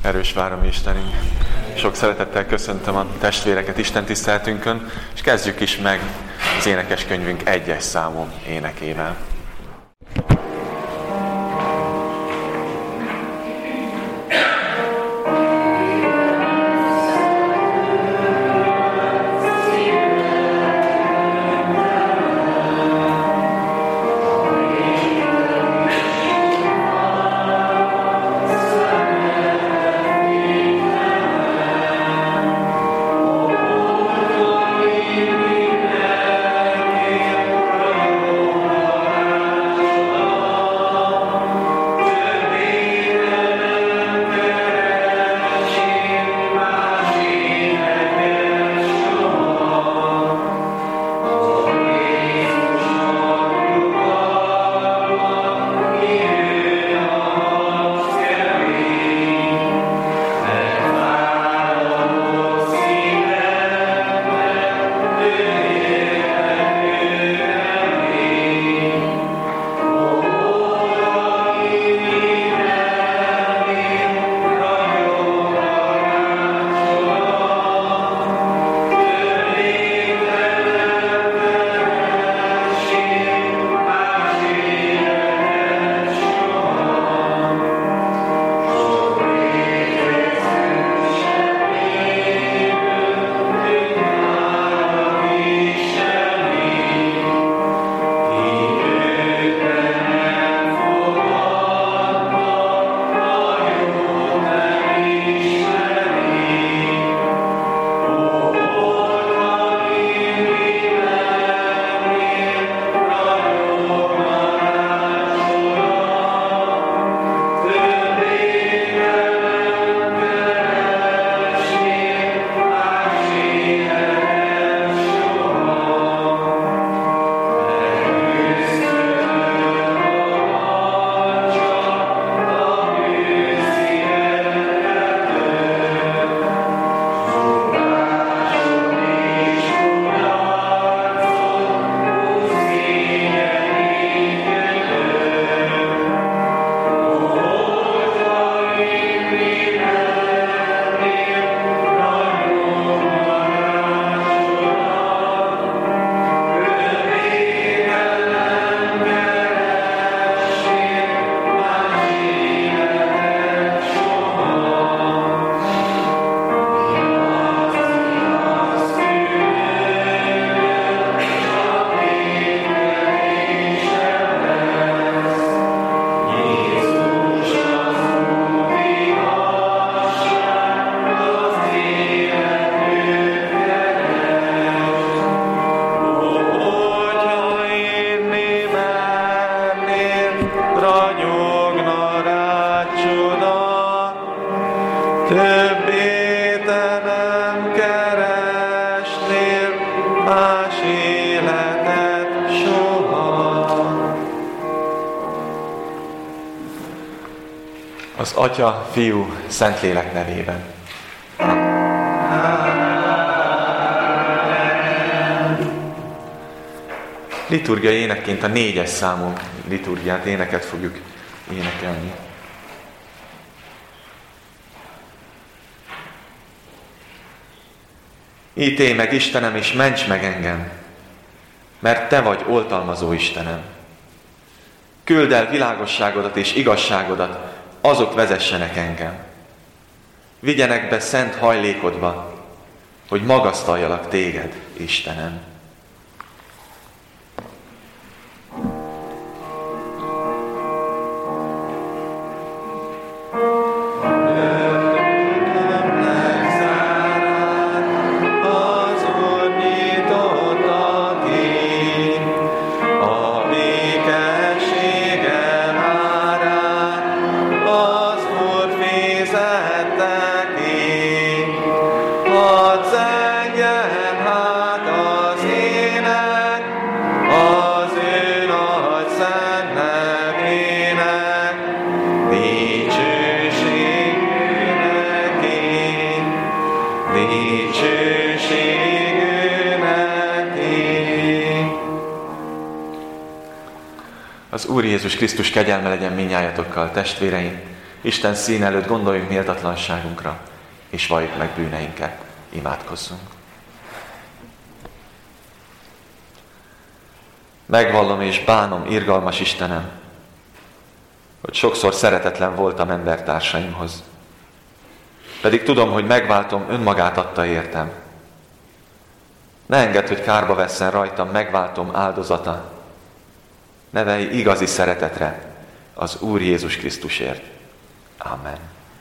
Erős várom Istenünk. Sok szeretettel köszöntöm a testvéreket Isten tiszteletünkön, és kezdjük is meg az énekeskönyvünk 1-es számú énekével. Az Atya, Fiú, Szentlélek nevében. Liturgiai énekként a 4-es számú liturgiát, éneket fogjuk énekelni. Ítélj meg, Istenem, és ments meg engem, mert Te vagy oltalmazó Istenem. Küldd el világosságodat és igazságodat, azok vezessenek engem. Vigyenek be szent hajlékodba, hogy magasztaljalak Téged, Istenem. Az Úr Jézus Krisztus kegyelme legyen mindnyájatokkal, testvéreim, Isten szín előtt gondoljunk méltatlanságunkra, és valljuk meg bűneinket. Imádkozzunk. Megvallom és bánom, irgalmas Istenem, hogy sokszor szeretetlen voltam embertársaimhoz. Pedig tudom, hogy megváltom önmagát adta értem. Ne engedd, hogy kárba vesszen rajtam megváltom áldozata. Nevelj igazi szeretetre az Úr Jézus Krisztusért. Amen.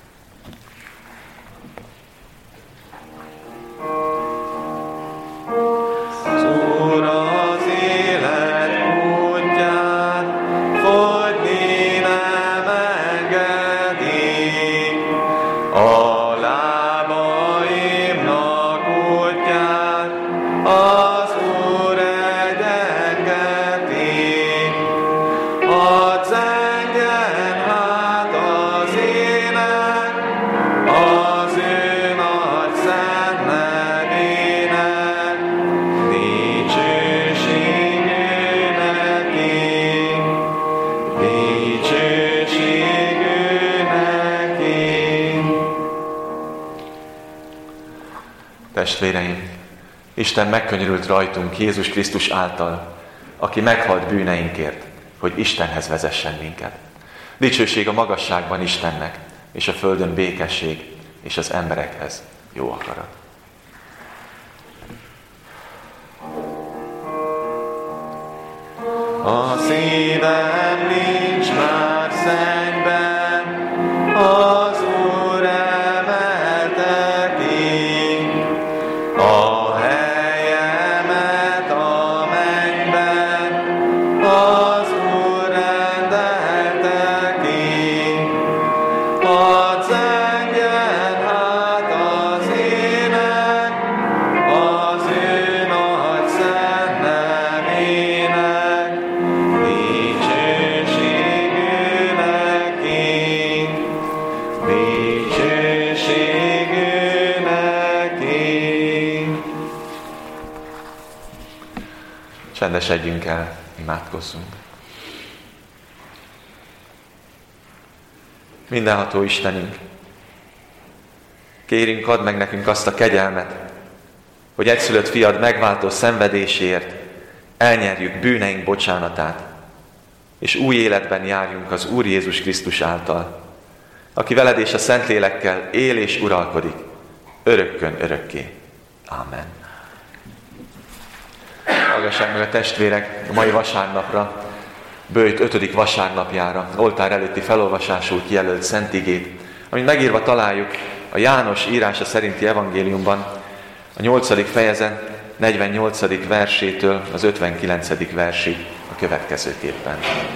Az Úr az élet útját fogyni nem engedi, a lábaimnak útját az Úr egyengeti. Hadd zengjen hát az ének az ő nagy szent nevének, dicsőség ő neki, dicsőség ő neki. Testvéreim, Isten megkönyörült rajtunk Jézus Krisztus által, aki meghalt bűneinkért, hogy Istenhez vezessen minket. Dicsőség a magasságban Istennek, és a földön békesség, és az emberekhez jó akarat. A szívem nincs már szennyben, az Úr emelte ki. A helyemet a mennyben az Úr rendelte ki. Hadd zengjen hát az ének az ő nagy szent nevének, dicsőség ő neki, dicsőség ő neki. Csendesedjünk el, imádkozzunk. Mindenható Istenünk, kérünk, add meg nekünk azt a kegyelmet, hogy egyszülött fiad megváltó szenvedéséért elnyerjük bűneink bocsánatát, és új életben járjunk az Úr Jézus Krisztus által, aki veled és a Szentlélekkel él és uralkodik, örökkön örökké. Amen. Hallgassák meg a testvérek a mai vasárnapra, Böjt 5. vasárnapjára, oltár előtti felolvasásul kijelölt Szent Igét, amit megírva találjuk a János írása szerinti evangéliumban, a 8. fejezet 48. versétől az 59. versig a következőképpen.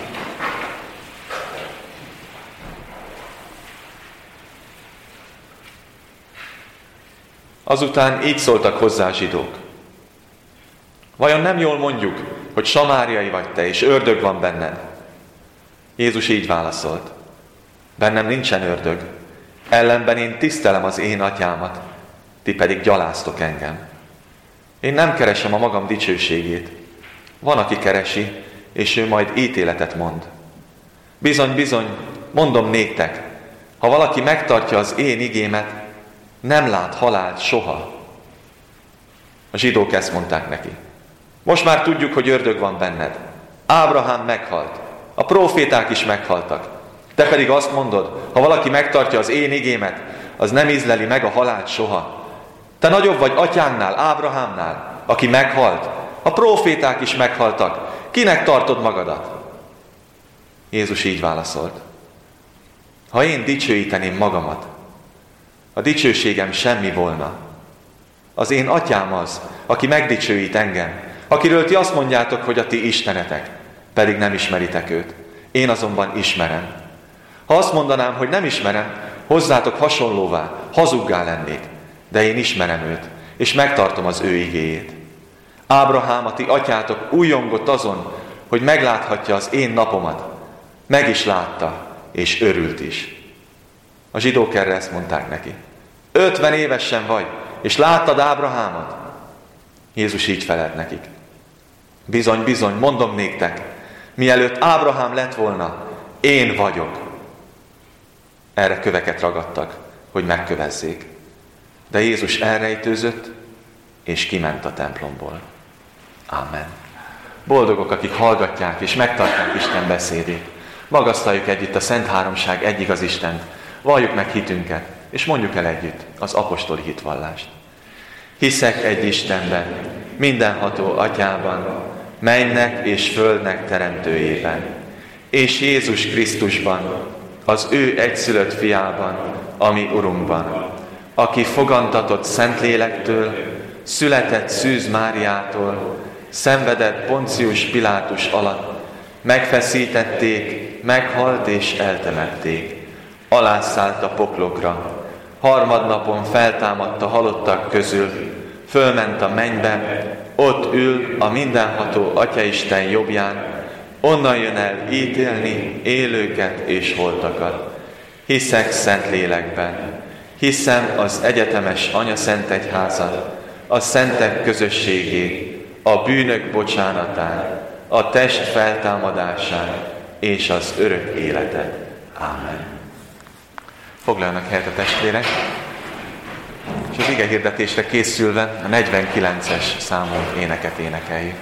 Azután így szóltak hozzá a zsidók. Vajon nem jól mondjuk, hogy samáriai vagy te, és ördög van benned? Jézus így válaszolt. Bennem nincsen ördög, ellenben én tisztelem az én atyámat, ti pedig gyaláztok engem. Én nem keresem a magam dicsőségét. Van, aki keresi, és ő majd ítéletet mond. Bizony, bizony, mondom néktek, ha valaki megtartja az én igémet, nem lát halált soha. A zsidók ezt mondták neki. Most már tudjuk, hogy ördög van benned. Ábrahám meghalt, a próféták is meghaltak. Te pedig azt mondod, ha valaki megtartja az én igémet, az nem ízleli meg a halált soha. Te nagyobb vagy atyánknál, Ábrahámnál, aki meghalt. A próféták is meghaltak. Kinek tartod magadat? Jézus így válaszolt. Ha én dicsőíteném magamat, a dicsőségem semmi volna. Az én atyám az, aki megdicsőít engem, akiről ti azt mondjátok, hogy a ti istenetek, pedig nem ismeritek őt. Én azonban ismerem. Ha azt mondanám, hogy nem ismerem, hozzátok hasonlóvá, hazuggá lennék, de én ismerem őt, és megtartom az ő igéjét. Ábrahám, a ti atyátok újjongott azon, hogy megláthatja az én napomat. Meg is látta, és örült is. A zsidók erre ezt mondták neki. 50 évesen vagy, és láttad Ábrahámot? Jézus így felelt nekik. Bizony, bizony, mondom néktek, mielőtt Ábrahám lett volna, én vagyok. erre köveket ragadtak, hogy megkövezzék. De Jézus elrejtőzött, és kiment a templomból. Ámen. Boldogok, akik hallgatják és megtartják Isten beszédét. Magasztaljuk együtt a Szent Háromság egyigaz Istent, valljuk meg hitünket, és mondjuk el együtt az apostoli hitvallást. Hiszek egy Istenben, mindenható Atyában, mennek és földnek teremtőjében, és Jézus Krisztusban, az ő egyszülött fiában, ami Urunkban, aki fogantatott Szentlélektől, született Szűz Máriától, szenvedett Poncius Pilátus alatt, megfeszítették, meghalt és eltemették, alászállt a poklokra, harmadnapon feltámadt a halottak közül, fölment a mennybe, ott ül a mindenható Atyaisten jobbján, onnan jön el ítélni élőket és holtakat. Hiszek Szentlélekben, hiszem az egyetemes Anyaszentegyházat, a szentek közösségét, a bűnök bocsánatát, a test feltámadását és az örök életet. Ámen. Foglaljanak helyet a testvérek, és az ige hirdetésre készülve a 49-es számú éneket énekeljük.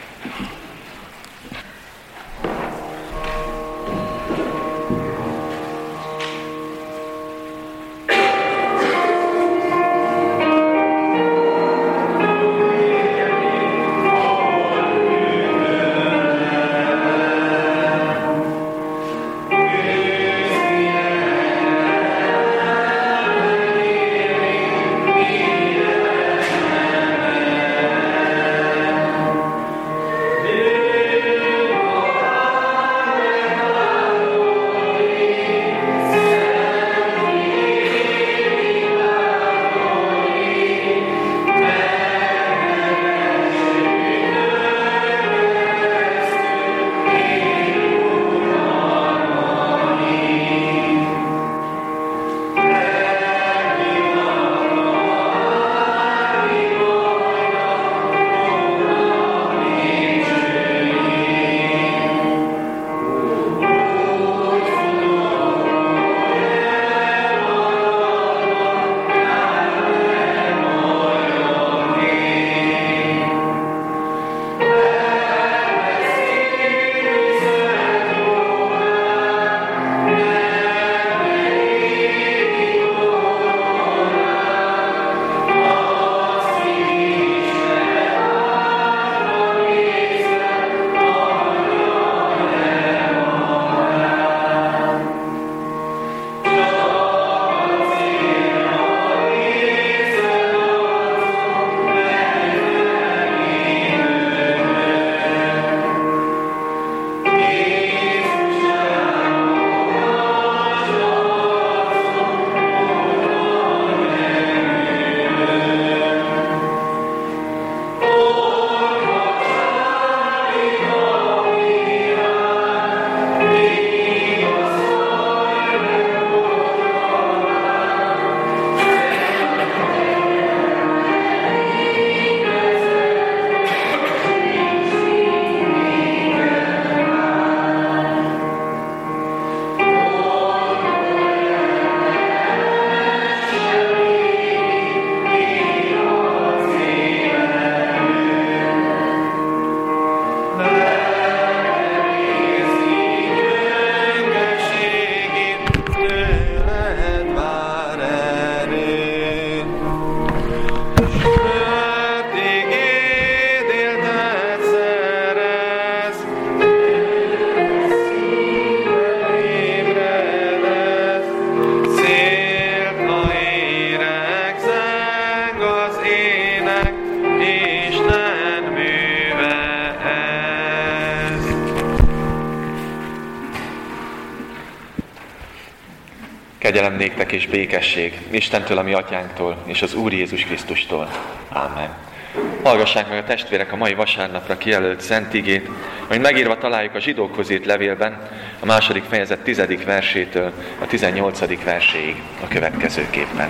Kegyelem néktek és békesség Istentől, a mi atyánktól, és az Úr Jézus Krisztustól. Ámen. Hallgassák meg a testvérek a mai vasárnapra kijelölt szent igét, majd megírva találjuk a Zsidókhoz írt levélben, a 2. fejezet 10. versétől a 18. verséig a következőképpen.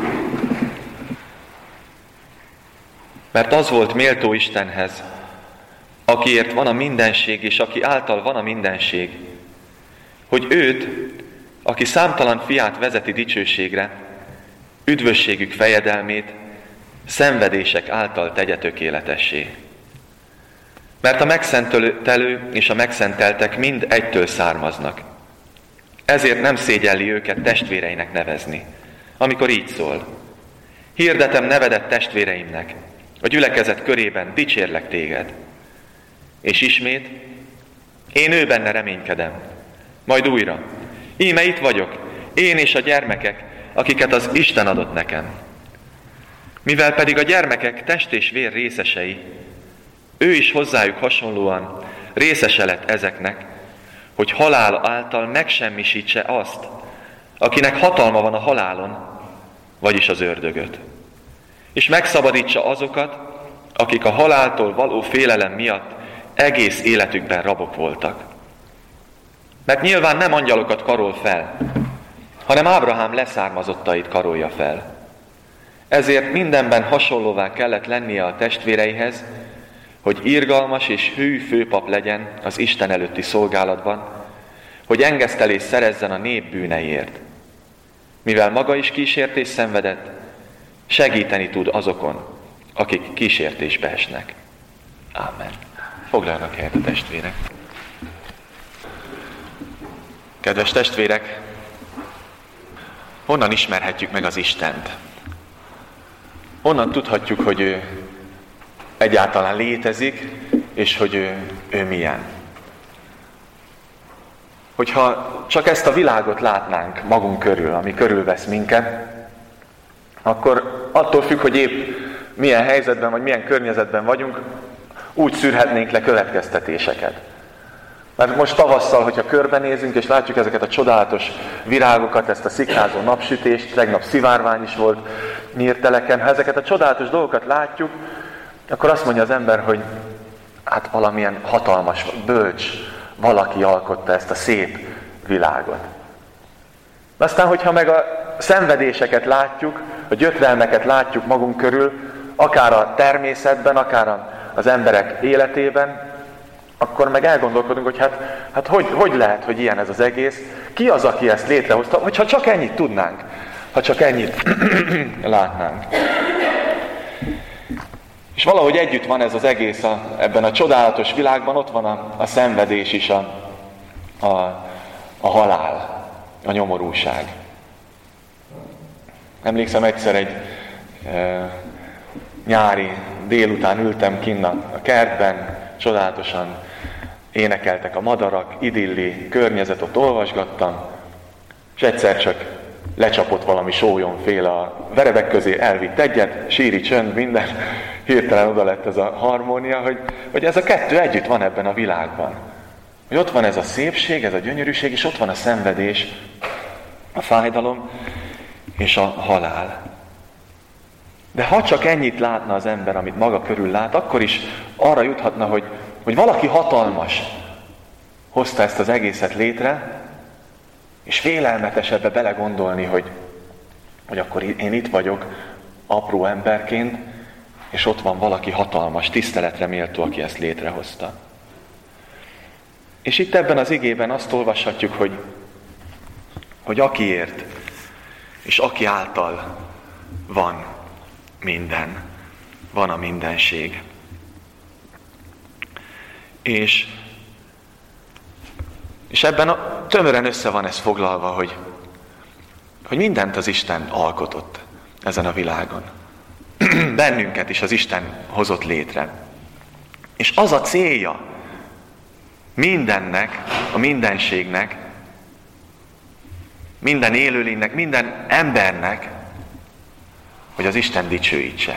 Mert az volt méltó Istenhez, akiért van a mindenség, és aki által van a mindenség, hogy őt aki számtalan fiát vezeti dicsőségre, üdvösségük fejedelmét szenvedések által tegye tökéletessé. Mert a megszentelő és a megszenteltek mind egytől származnak. Ezért nem szégyelli őket testvéreinek nevezni, amikor így szól: hirdetem nevedet testvéreimnek, a gyülekezet körében dicsérlek téged. És ismét: én ő benne reménykedem. Majd újra: íme itt vagyok, én és a gyermekek, akiket az Isten adott nekem. Mivel pedig a gyermekek test és vér részesei, ő is hozzájuk hasonlóan részese lett ezeknek, hogy halál által megsemmisítse azt, akinek hatalma van a halálon, vagyis az ördögöt. És megszabadítsa azokat, akik a haláltól való félelem miatt egész életükben rabok voltak. Mert nyilván nem angyalokat karol fel, hanem Ábrahám leszármazottait karolja fel. Ezért mindenben hasonlóvá kellett lennie a testvéreihez, hogy irgalmas és hű főpap legyen az Isten előtti szolgálatban, hogy engesztelést szerezzen a nép bűneiért. Mivel maga is kísértést szenvedett, segíteni tud azokon, akik kísértésbe esnek. Ámen. Foglaljanak helyet a testvérek. Kedves testvérek, honnan ismerhetjük meg az Istent? Honnan tudhatjuk, hogy ő egyáltalán létezik, és hogy ő milyen? Hogyha csak ezt a világot látnánk magunk körül, ami körülvesz minket, akkor attól függ, hogy épp milyen helyzetben vagy milyen környezetben vagyunk, úgy szűrhetnénk le következtetéseket. Mert most tavasszal, hogyha körbenézünk, és látjuk ezeket a csodálatos virágokat, ezt a szikrázó napsütést, tegnap szivárvány is volt nyírteleken, ha ezeket a csodálatos dolgokat látjuk, akkor azt mondja az ember, hogy hát valamilyen hatalmas, bölcs valaki alkotta ezt a szép világot. Aztán, hogyha meg a szenvedéseket látjuk, a gyötrelmeket látjuk magunk körül, akár a természetben, akár az emberek életében, akkor meg elgondolkodunk, hogy hát hogy lehet, hogy ilyen ez az egész? Ki az, aki ezt létrehozta? Hogyha csak ennyit tudnánk, ha csak ennyit látnánk. És valahogy együtt van ez az egész ebben a csodálatos világban, ott van a szenvedés is, a halál, a nyomorúság. Emlékszem, egyszer egy nyári délután ültem kinn a kertben, csodálatosan énekeltek a madarak, idilli környezet, ott olvasgattam, és egyszer csak lecsapott valami sólyomféle a verebek közé, elvitt egyet, síri csönd, minden, hirtelen oda lett ez a harmónia, hogy ez a kettő együtt van ebben a világban. Hogy ott van ez a szépség, ez a gyönyörűség, és ott van a szenvedés, a fájdalom és a halál. De ha csak ennyit látna az ember, amit maga körül lát, akkor is arra juthatna, hogy valaki hatalmas hozta ezt az egészet létre, és félelmetes ebbe belegondolni, hogy akkor én itt vagyok apró emberként, és ott van valaki hatalmas, tiszteletre méltó, aki ezt létrehozta. És itt ebben az igében azt olvashatjuk, hogy akiért és aki által van minden, van a mindenség. És ebben tömören össze van ez foglalva, hogy mindent az Isten alkotott ezen a világon. Bennünket is az Isten hozott létre. És az a célja mindennek, a mindenségnek, minden élőlénynek, minden embernek, hogy az Isten dicsőítse.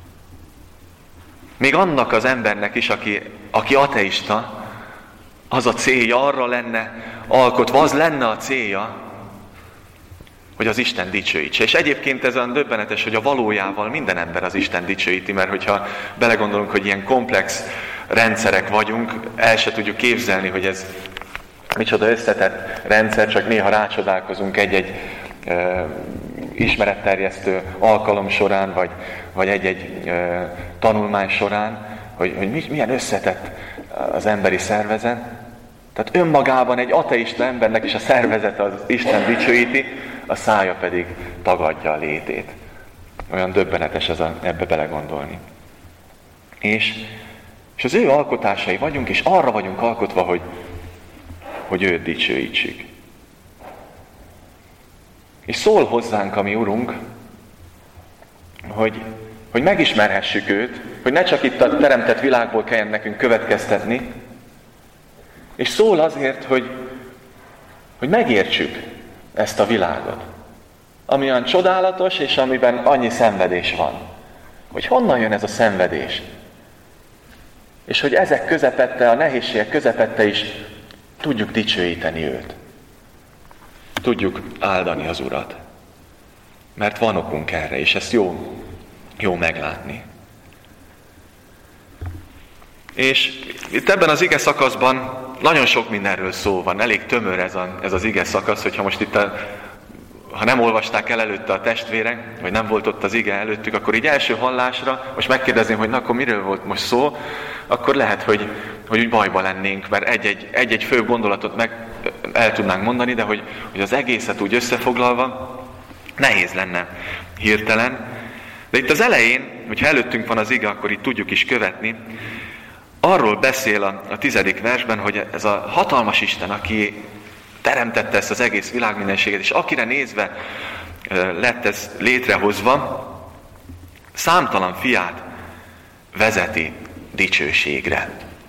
Még annak az embernek is, aki ateista, az a célja, arra lenne alkotva, az lenne a célja, hogy az Isten dicsőítse. És egyébként ez olyan döbbenetes, hogy a valójával minden ember az Isten dicsőíti, mert hogyha belegondolunk, hogy ilyen komplex rendszerek vagyunk, el se tudjuk képzelni, hogy ez micsoda összetett rendszer, csak néha rácsodálkozunk egy-egy ismeretterjesztő alkalom során, vagy egy-egy tanulmány során, hogy milyen összetett az emberi szervezet. Tehát önmagában egy ateista embernek is a szervezete az Isten dicsőíti, a szája pedig tagadja a létét. Olyan döbbenetes ebbe belegondolni. És az ő alkotásai vagyunk, és arra vagyunk alkotva, hogy őt dicsőítsük. És szól hozzánk a mi Urunk, hogy megismerhessük őt, hogy ne csak itt a teremtett világból kelljen nekünk következtetni, és szól azért, hogy megértsük ezt a világot, ami olyan csodálatos, és amiben annyi szenvedés van. Hogy honnan jön ez a szenvedés? És hogy ezek közepette, a nehézségek közepette is tudjuk dicsőíteni őt. Tudjuk áldani az Urat. Mert van okunk erre, és ezt jó meglátni. És itt ebben az ige szakaszban nagyon sok mindenről szó van, elég tömör ez az ige szakasz, hogyha most itt ha nem olvasták el előtte a testvérek, vagy nem volt ott az ige előttük, akkor így első hallásra, most megkérdezném, hogy na, akkor miről volt most szó, akkor lehet, hogy úgy bajba lennénk, mert egy-egy fő gondolatot el tudnánk mondani, de hogy az egészet úgy összefoglalva nehéz lenne hirtelen. De itt az elején, hogyha előttünk van az ige, akkor itt tudjuk is követni, arról beszél a 10. versben, hogy ez a hatalmas Isten, aki teremtette ezt az egész világmindenséget, és akire nézve lett ez létrehozva, számtalan fiát vezeti dicsőségre.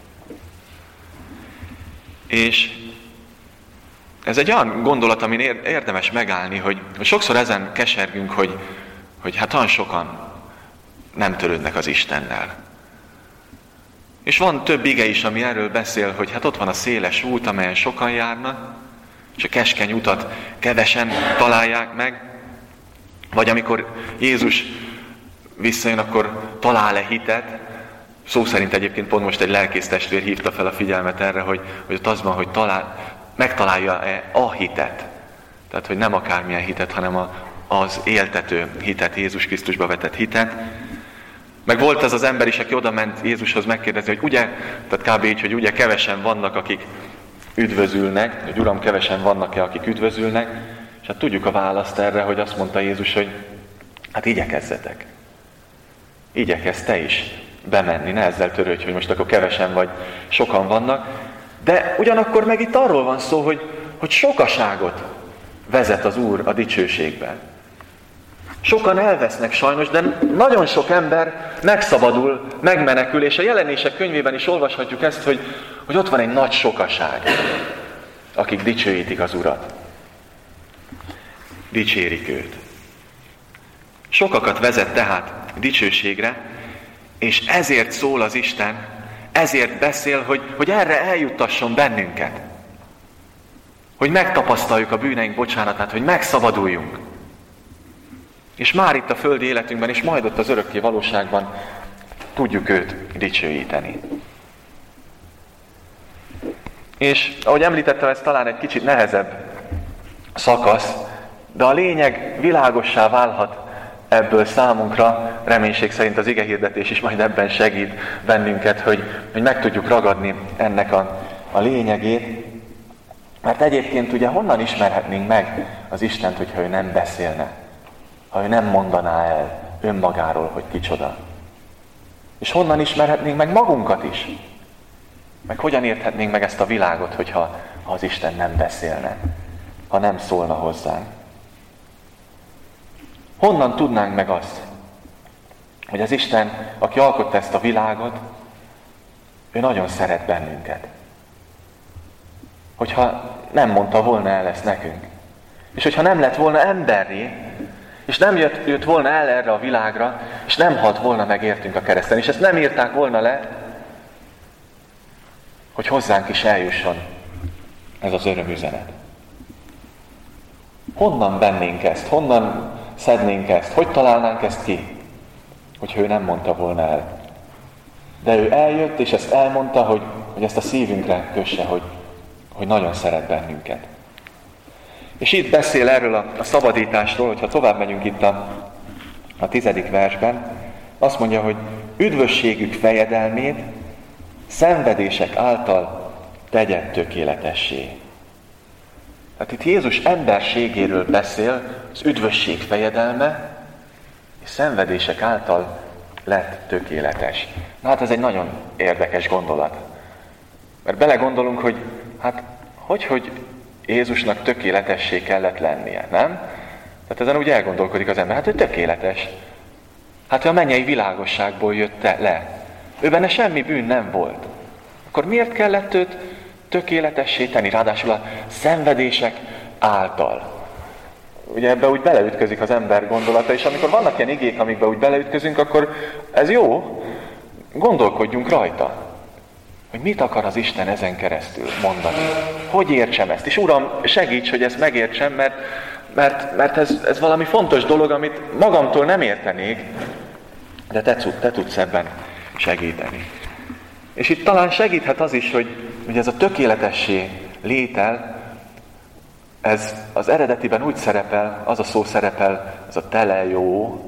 És ez egy olyan gondolat, amin érdemes megállni, hogy sokszor ezen kesergünk, hogy hát olyan sokan nem törődnek az Istennel. És van több ige is, ami erről beszél, hogy hát ott van a széles út, amelyen sokan járnak, és a keskeny utat kevesen találják meg. Vagy amikor Jézus visszajön, akkor talál-e hitet. Szó szerint egyébként pont most egy lelkész testvér hívta fel a figyelmet erre, hogy ott az van, hogy megtalálja-e a hitet. Tehát, hogy nem akármilyen hitet, hanem az éltető hitet, Jézus Krisztusba vetett hitet. Meg volt az ember is, aki oda ment Jézushoz megkérdezni, hogy ugye, tehát kb. Így, hogy ugye kevesen vannak, akik üdvözülnek, hogy Uram, kevesen vannak-e, akik üdvözülnek, és hát tudjuk a választ erre, hogy azt mondta Jézus, hogy hát igyekezzetek. Igyekezz te is bemenni, ne ezzel törődj, hogy most akkor kevesen vagy, sokan vannak, de ugyanakkor meg itt arról van szó, hogy sokaságot vezet az Úr a dicsőségben. Sokan elvesznek sajnos, de nagyon sok ember megszabadul, megmenekül, és a Jelenések könyvében is olvashatjuk ezt, hogy ott van egy nagy sokaság, akik dicsőítik az Urat. Dicsérik őt. Sokakat vezet tehát dicsőségre, és ezért szól az Isten, ezért beszél, hogy erre eljuttasson bennünket. Hogy megtapasztaljuk a bűneink bocsánatát, hogy megszabaduljunk. És már itt a földi életünkben, és majd ott az örökké valóságban tudjuk őt dicsőíteni. És ahogy említettem, ez talán egy kicsit nehezebb szakasz, de a lényeg világossá válhat ebből számunkra, reménység szerint az igehirdetés is majd ebben segít bennünket, hogy meg tudjuk ragadni ennek a lényegét. Mert egyébként ugye honnan ismerhetnénk meg az Istent, hogyha ő nem beszélne? Ha ő nem mondaná el önmagáról, hogy kicsoda. És honnan ismerhetnénk meg magunkat is? Meg hogyan érthetnénk meg ezt a világot, hogyha az Isten nem beszélne, ha nem szólna hozzánk? Honnan tudnánk meg azt, hogy az Isten, aki alkotta ezt a világot, ő nagyon szeret bennünket. Hogyha nem mondta volna el ezt nekünk, és hogyha nem lett volna emberré, és nem jött volna el erre a világra, és nem halt volna meg értünk a kereszten, és ezt nem írták volna le, hogy hozzánk is eljusson ez az örömüzenet. Honnan vennénk ezt? Honnan szednénk ezt? Hogy találnánk ezt ki? Hogyha ő nem mondta volna el. De ő eljött, és ezt elmondta, hogy ezt a szívünkre kösse, hogy nagyon szeret bennünket. És itt beszél erről a szabadításról, hogyha tovább megyünk itt a 10. versben, azt mondja, hogy üdvösségük fejedelmét szenvedések által tegye tökéletessé. Hát itt Jézus emberségéről beszél, az üdvösség fejedelme, és szenvedések által lett tökéletes. Na hát ez egy nagyon érdekes gondolat. Mert belegondolunk, hogy hát hogy Jézusnak tökéletessé kellett lennie, nem? Tehát ezen úgy elgondolkodik az ember, hát ő tökéletes. Hát ő a mennyei világosságból jött le. Ő benne semmi bűn nem volt. Akkor miért kellett őt tökéletessé tenni? Ráadásul a szenvedések által. Ugye ebbe úgy beleütközik az ember gondolata, és amikor vannak ilyen igék, amikbe úgy beleütközünk, akkor ez jó, gondolkodjunk rajta. Hogy mit akar az Isten ezen keresztül mondani? Hogy értsem ezt? És Uram, segíts, hogy ezt megértsem, mert ez valami fontos dolog, amit magamtól nem értenék, de te tudsz ebben segíteni. És itt talán segíthet az is, hogy ez a tökéletessé létel, ez az eredetiben úgy szerepel, az a szó szerepel, ez a telejó,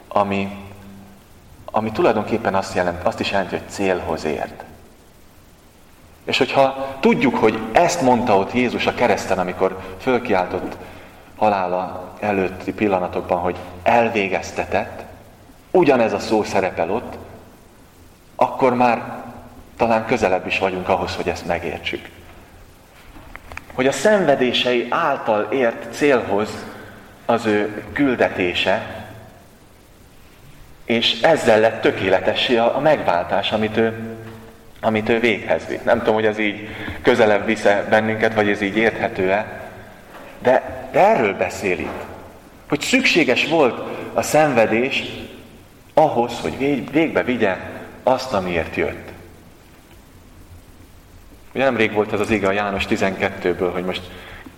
ami tulajdonképpen azt is jelenti, hogy célhoz ért. És hogyha tudjuk, hogy ezt mondta ott Jézus a kereszten, amikor fölkiáltott halála előtti pillanatokban, hogy elvégeztetett, ugyanez a szó szerepel ott, akkor már talán közelebb is vagyunk ahhoz, hogy ezt megértsük. Hogy a szenvedései által ért célhoz az ő küldetése, és ezzel lett tökéletessé a megváltás, amit ő véghez vitt. Nem tudom, hogy ez így közelebb visz-e bennünket, vagy ez így érthető-e, de erről beszél itt. Hogy szükséges volt a szenvedés ahhoz, hogy végbe vigye azt, amiért jött. Ugye nemrég volt ez az ige a János 12-ből, hogy most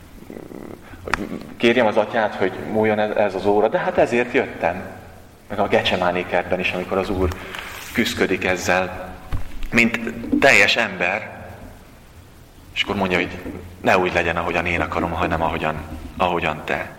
kérjem az atyát, hogy múljon ez az óra, de hát ezért jöttem. Meg a Gecsemáné kertben is, amikor az Úr küszködik ezzel, mint teljes ember, és akkor mondja, hogy ne úgy legyen, ahogyan én akarom, hanem ahogyan te.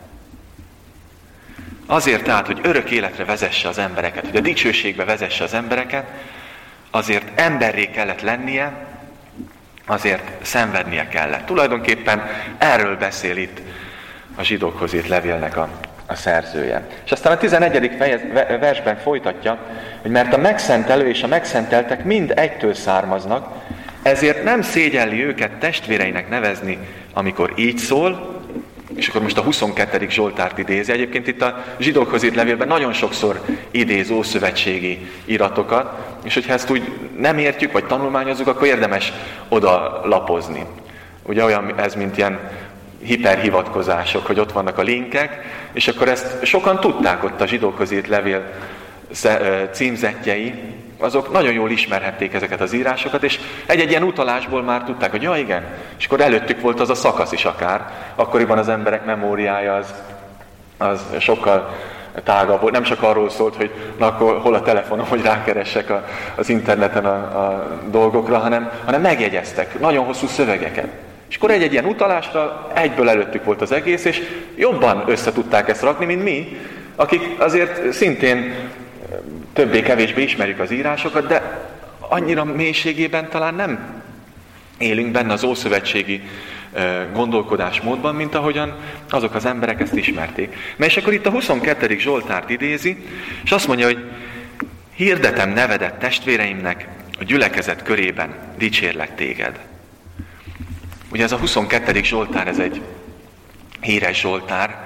Azért tehát, hogy örök életre vezesse az embereket, hogy a dicsőségbe vezesse az embereket, azért emberré kellett lennie, azért szenvednie kellett. Tulajdonképpen erről beszél itt a zsidókhoz írt levélnek a szerzője. És aztán a 11. versben folytatja, hogy mert a megszentelő és a megszenteltek mind egytől származnak, ezért nem szégyelli őket testvéreinek nevezni, amikor így szól, és akkor most a 22. Zsoltárt idézi. Egyébként itt a zsidókhoz írt levélben nagyon sokszor idéz ószövetségi iratokat, és hogyha ezt úgy nem értjük, vagy tanulmányozzuk, akkor érdemes oda lapozni. Ugye olyan ez, mint ilyen hiperhivatkozások, hogy ott vannak a linkek, és akkor ezt sokan tudták ott a zsidókhoz írt levél címzettjei, azok nagyon jól ismerhették ezeket az írásokat, és egy-egy ilyen utalásból már tudták, hogy ja igen, és akkor előttük volt az a szakasz is akár. Akkoriban az emberek memóriája az sokkal tágabb volt. Nem csak arról szólt, hogy na akkor hol a telefonom, hogy rákeressek az interneten a dolgokra, hanem megjegyeztek nagyon hosszú szövegeket. És akkor egy-egy ilyen utalásra egyből előttük volt az egész, és jobban össze tudták ezt rakni, mint mi, akik azért szintén többé-kevésbé ismerjük az írásokat, de annyira mélységében talán nem élünk benne az ószövetségi gondolkodásmódban, mint ahogyan azok az emberek ezt ismerték. Na és akkor itt a 22. Zsoltárt idézi, és azt mondja, hogy hirdetem nevedet testvéreimnek, a gyülekezet körében dicsérlek téged. Ugye ez a 22. Zsoltár, ez egy híres Zsoltár.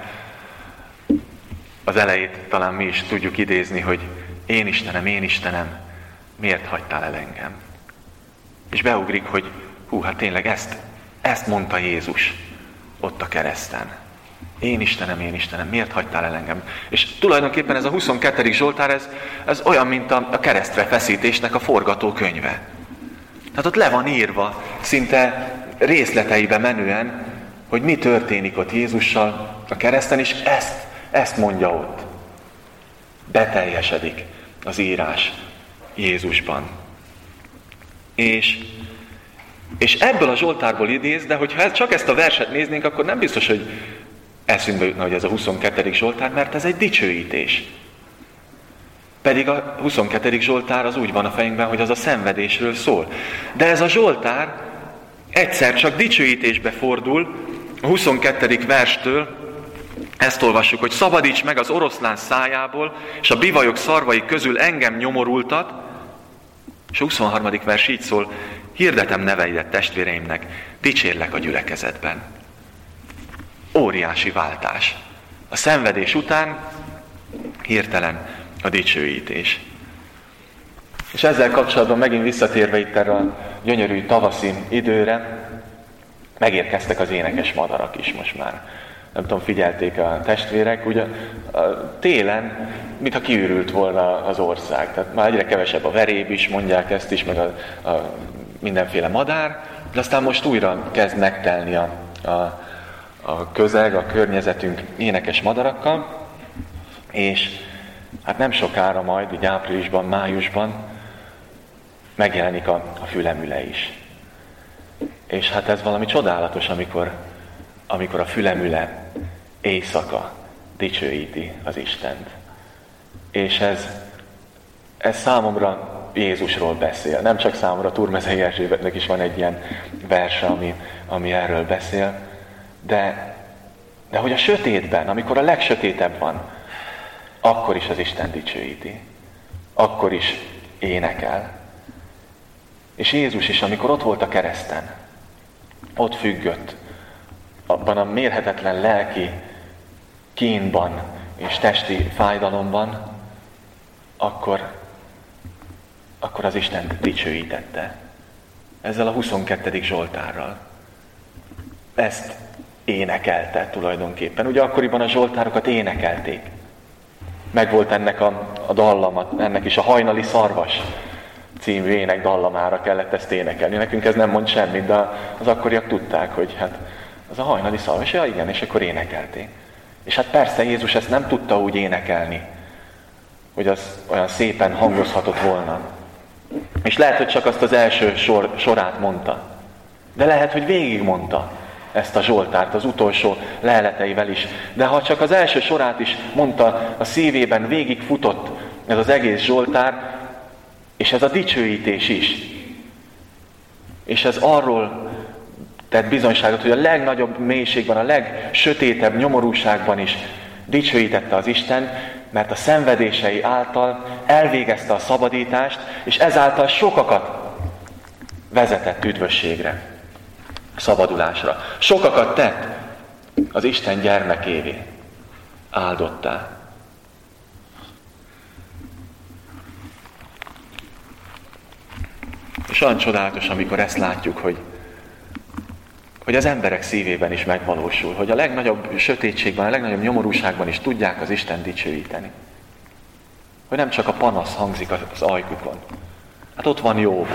Az elejét talán mi is tudjuk idézni, hogy én Istenem, miért hagytál el engem? És beugrik, hogy hát tényleg ezt mondta Jézus ott a kereszten. Én Istenem, miért hagytál el engem? És tulajdonképpen ez a 22. Zsoltár, ez olyan, mint a keresztre feszítésnek a forgatókönyve. Tehát ott le van írva, szinte részleteibe menően, hogy mi történik ott Jézussal a kereszten, és ezt mondja ott. Beteljesedik az írás Jézusban. És ebből a Zsoltárból idéz, de hogyha csak ezt a verset néznénk, akkor nem biztos, hogy eszünkbe jutna, hogy ez a 22. Zsoltár, mert ez egy dicsőítés. Pedig a 22. Zsoltár az úgy van a fejünkben, hogy az a szenvedésről szól. De ez a Zsoltár egyszer csak dicsőítésbe fordul, a 22. verstől ezt olvassuk, hogy szabadíts meg az oroszlán szájából, és a bivajok szarvai közül engem nyomorultat, és a 23. vers így szól, hirdetem neveidet testvéreimnek, dicsérlek a gyülekezetben. Óriási váltás. A szenvedés után hirtelen a dicsőítés. És ezzel kapcsolatban megint visszatérve itt erre a gyönyörű tavaszi időre, megérkeztek az énekes madarak is most már. Nem tudom, figyelték a testvérek, ugye télen, mintha kiürült volna az ország. Tehát már egyre kevesebb a veréb is, mondják ezt is, meg a mindenféle madár, de aztán most újra kezd megtelni a közeg, a környezetünk énekes madarakkal, és hát nem sokára majd, így áprilisban, májusban megjelenik a fülemüle is. És hát ez valami csodálatos, amikor a fülemüle éjszaka dicsőíti az Istent. És ez számomra Jézusról beszél. Nem csak számomra, Turmezei Erzsébetnek is van egy ilyen verse, ami erről beszél, de hogy a sötétben, amikor a legsötétebb van, akkor is az Isten dicsőíti. Akkor is énekel. És Jézus is, amikor ott volt a kereszten, ott függött, abban a mérhetetlen lelki kínban és testi fájdalomban, akkor az Isten dicsőítette. Ezzel a 22. Zsoltárral. Ezt énekelte tulajdonképpen. Ugye akkoriban a zsoltárokat énekelték. Megvolt ennek a dallama, ennek is a Hajnali szarvas című ének dallamára kellett ezt énekelni. Nekünk ez nem mond semmit, de az akkoriak tudták, hogy hát az a Hajnali szarvas, ja igen, és akkor énekelték. És hát persze Jézus ezt nem tudta úgy énekelni, hogy az olyan szépen hangozhatott volna. És lehet, hogy csak azt az első sorát mondta. De lehet, hogy végig mondta ezt a zsoltárt az utolsó leheleteivel is. De ha csak az első sorát is mondta, a szívében végig futott ez az egész zsoltár, és ez a dicsőítés is. És ez arról tett bizonyságot, hogy a legnagyobb mélységben, a legsötétebb nyomorúságban is dicsőítette az Isten, mert a szenvedései által elvégezte a szabadítást, és ezáltal sokakat vezetett üdvösségre, szabadulásra. Sokakat tett az Isten gyermekévé, áldottá. És olyan csodálatos, amikor ezt látjuk, hogy az emberek szívében is megvalósul, hogy a legnagyobb sötétségben, a legnagyobb nyomorúságban is tudják az Isten dicsőíteni. Hogy nem csak a panasz hangzik az ajkukon. Hát ott van Jobb,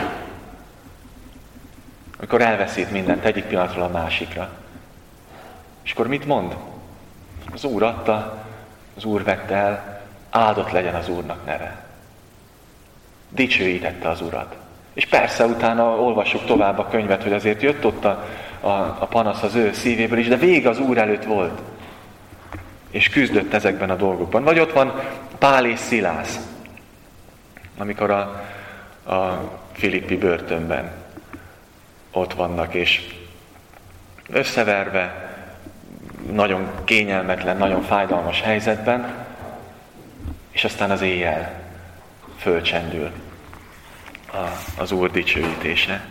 amikor elveszít mindent egyik pillanatról a másikra. És akkor mit mond? Az Úr adta, az Úr vette el, áldott legyen az Úrnak neve. Dicsőítette az Urat. És persze utána olvassuk tovább a könyvet, hogy azért jött ott a panasz az ő szívéből is, de végig az Úr előtt volt. És küzdött ezekben a dolgokban. Vagy ott van Pál és Szilász, amikor a filippi börtönben ott vannak, és összeverve, nagyon kényelmetlen, nagyon fájdalmas helyzetben, és aztán az éjjel fölcsendül az Úr dicsőítése.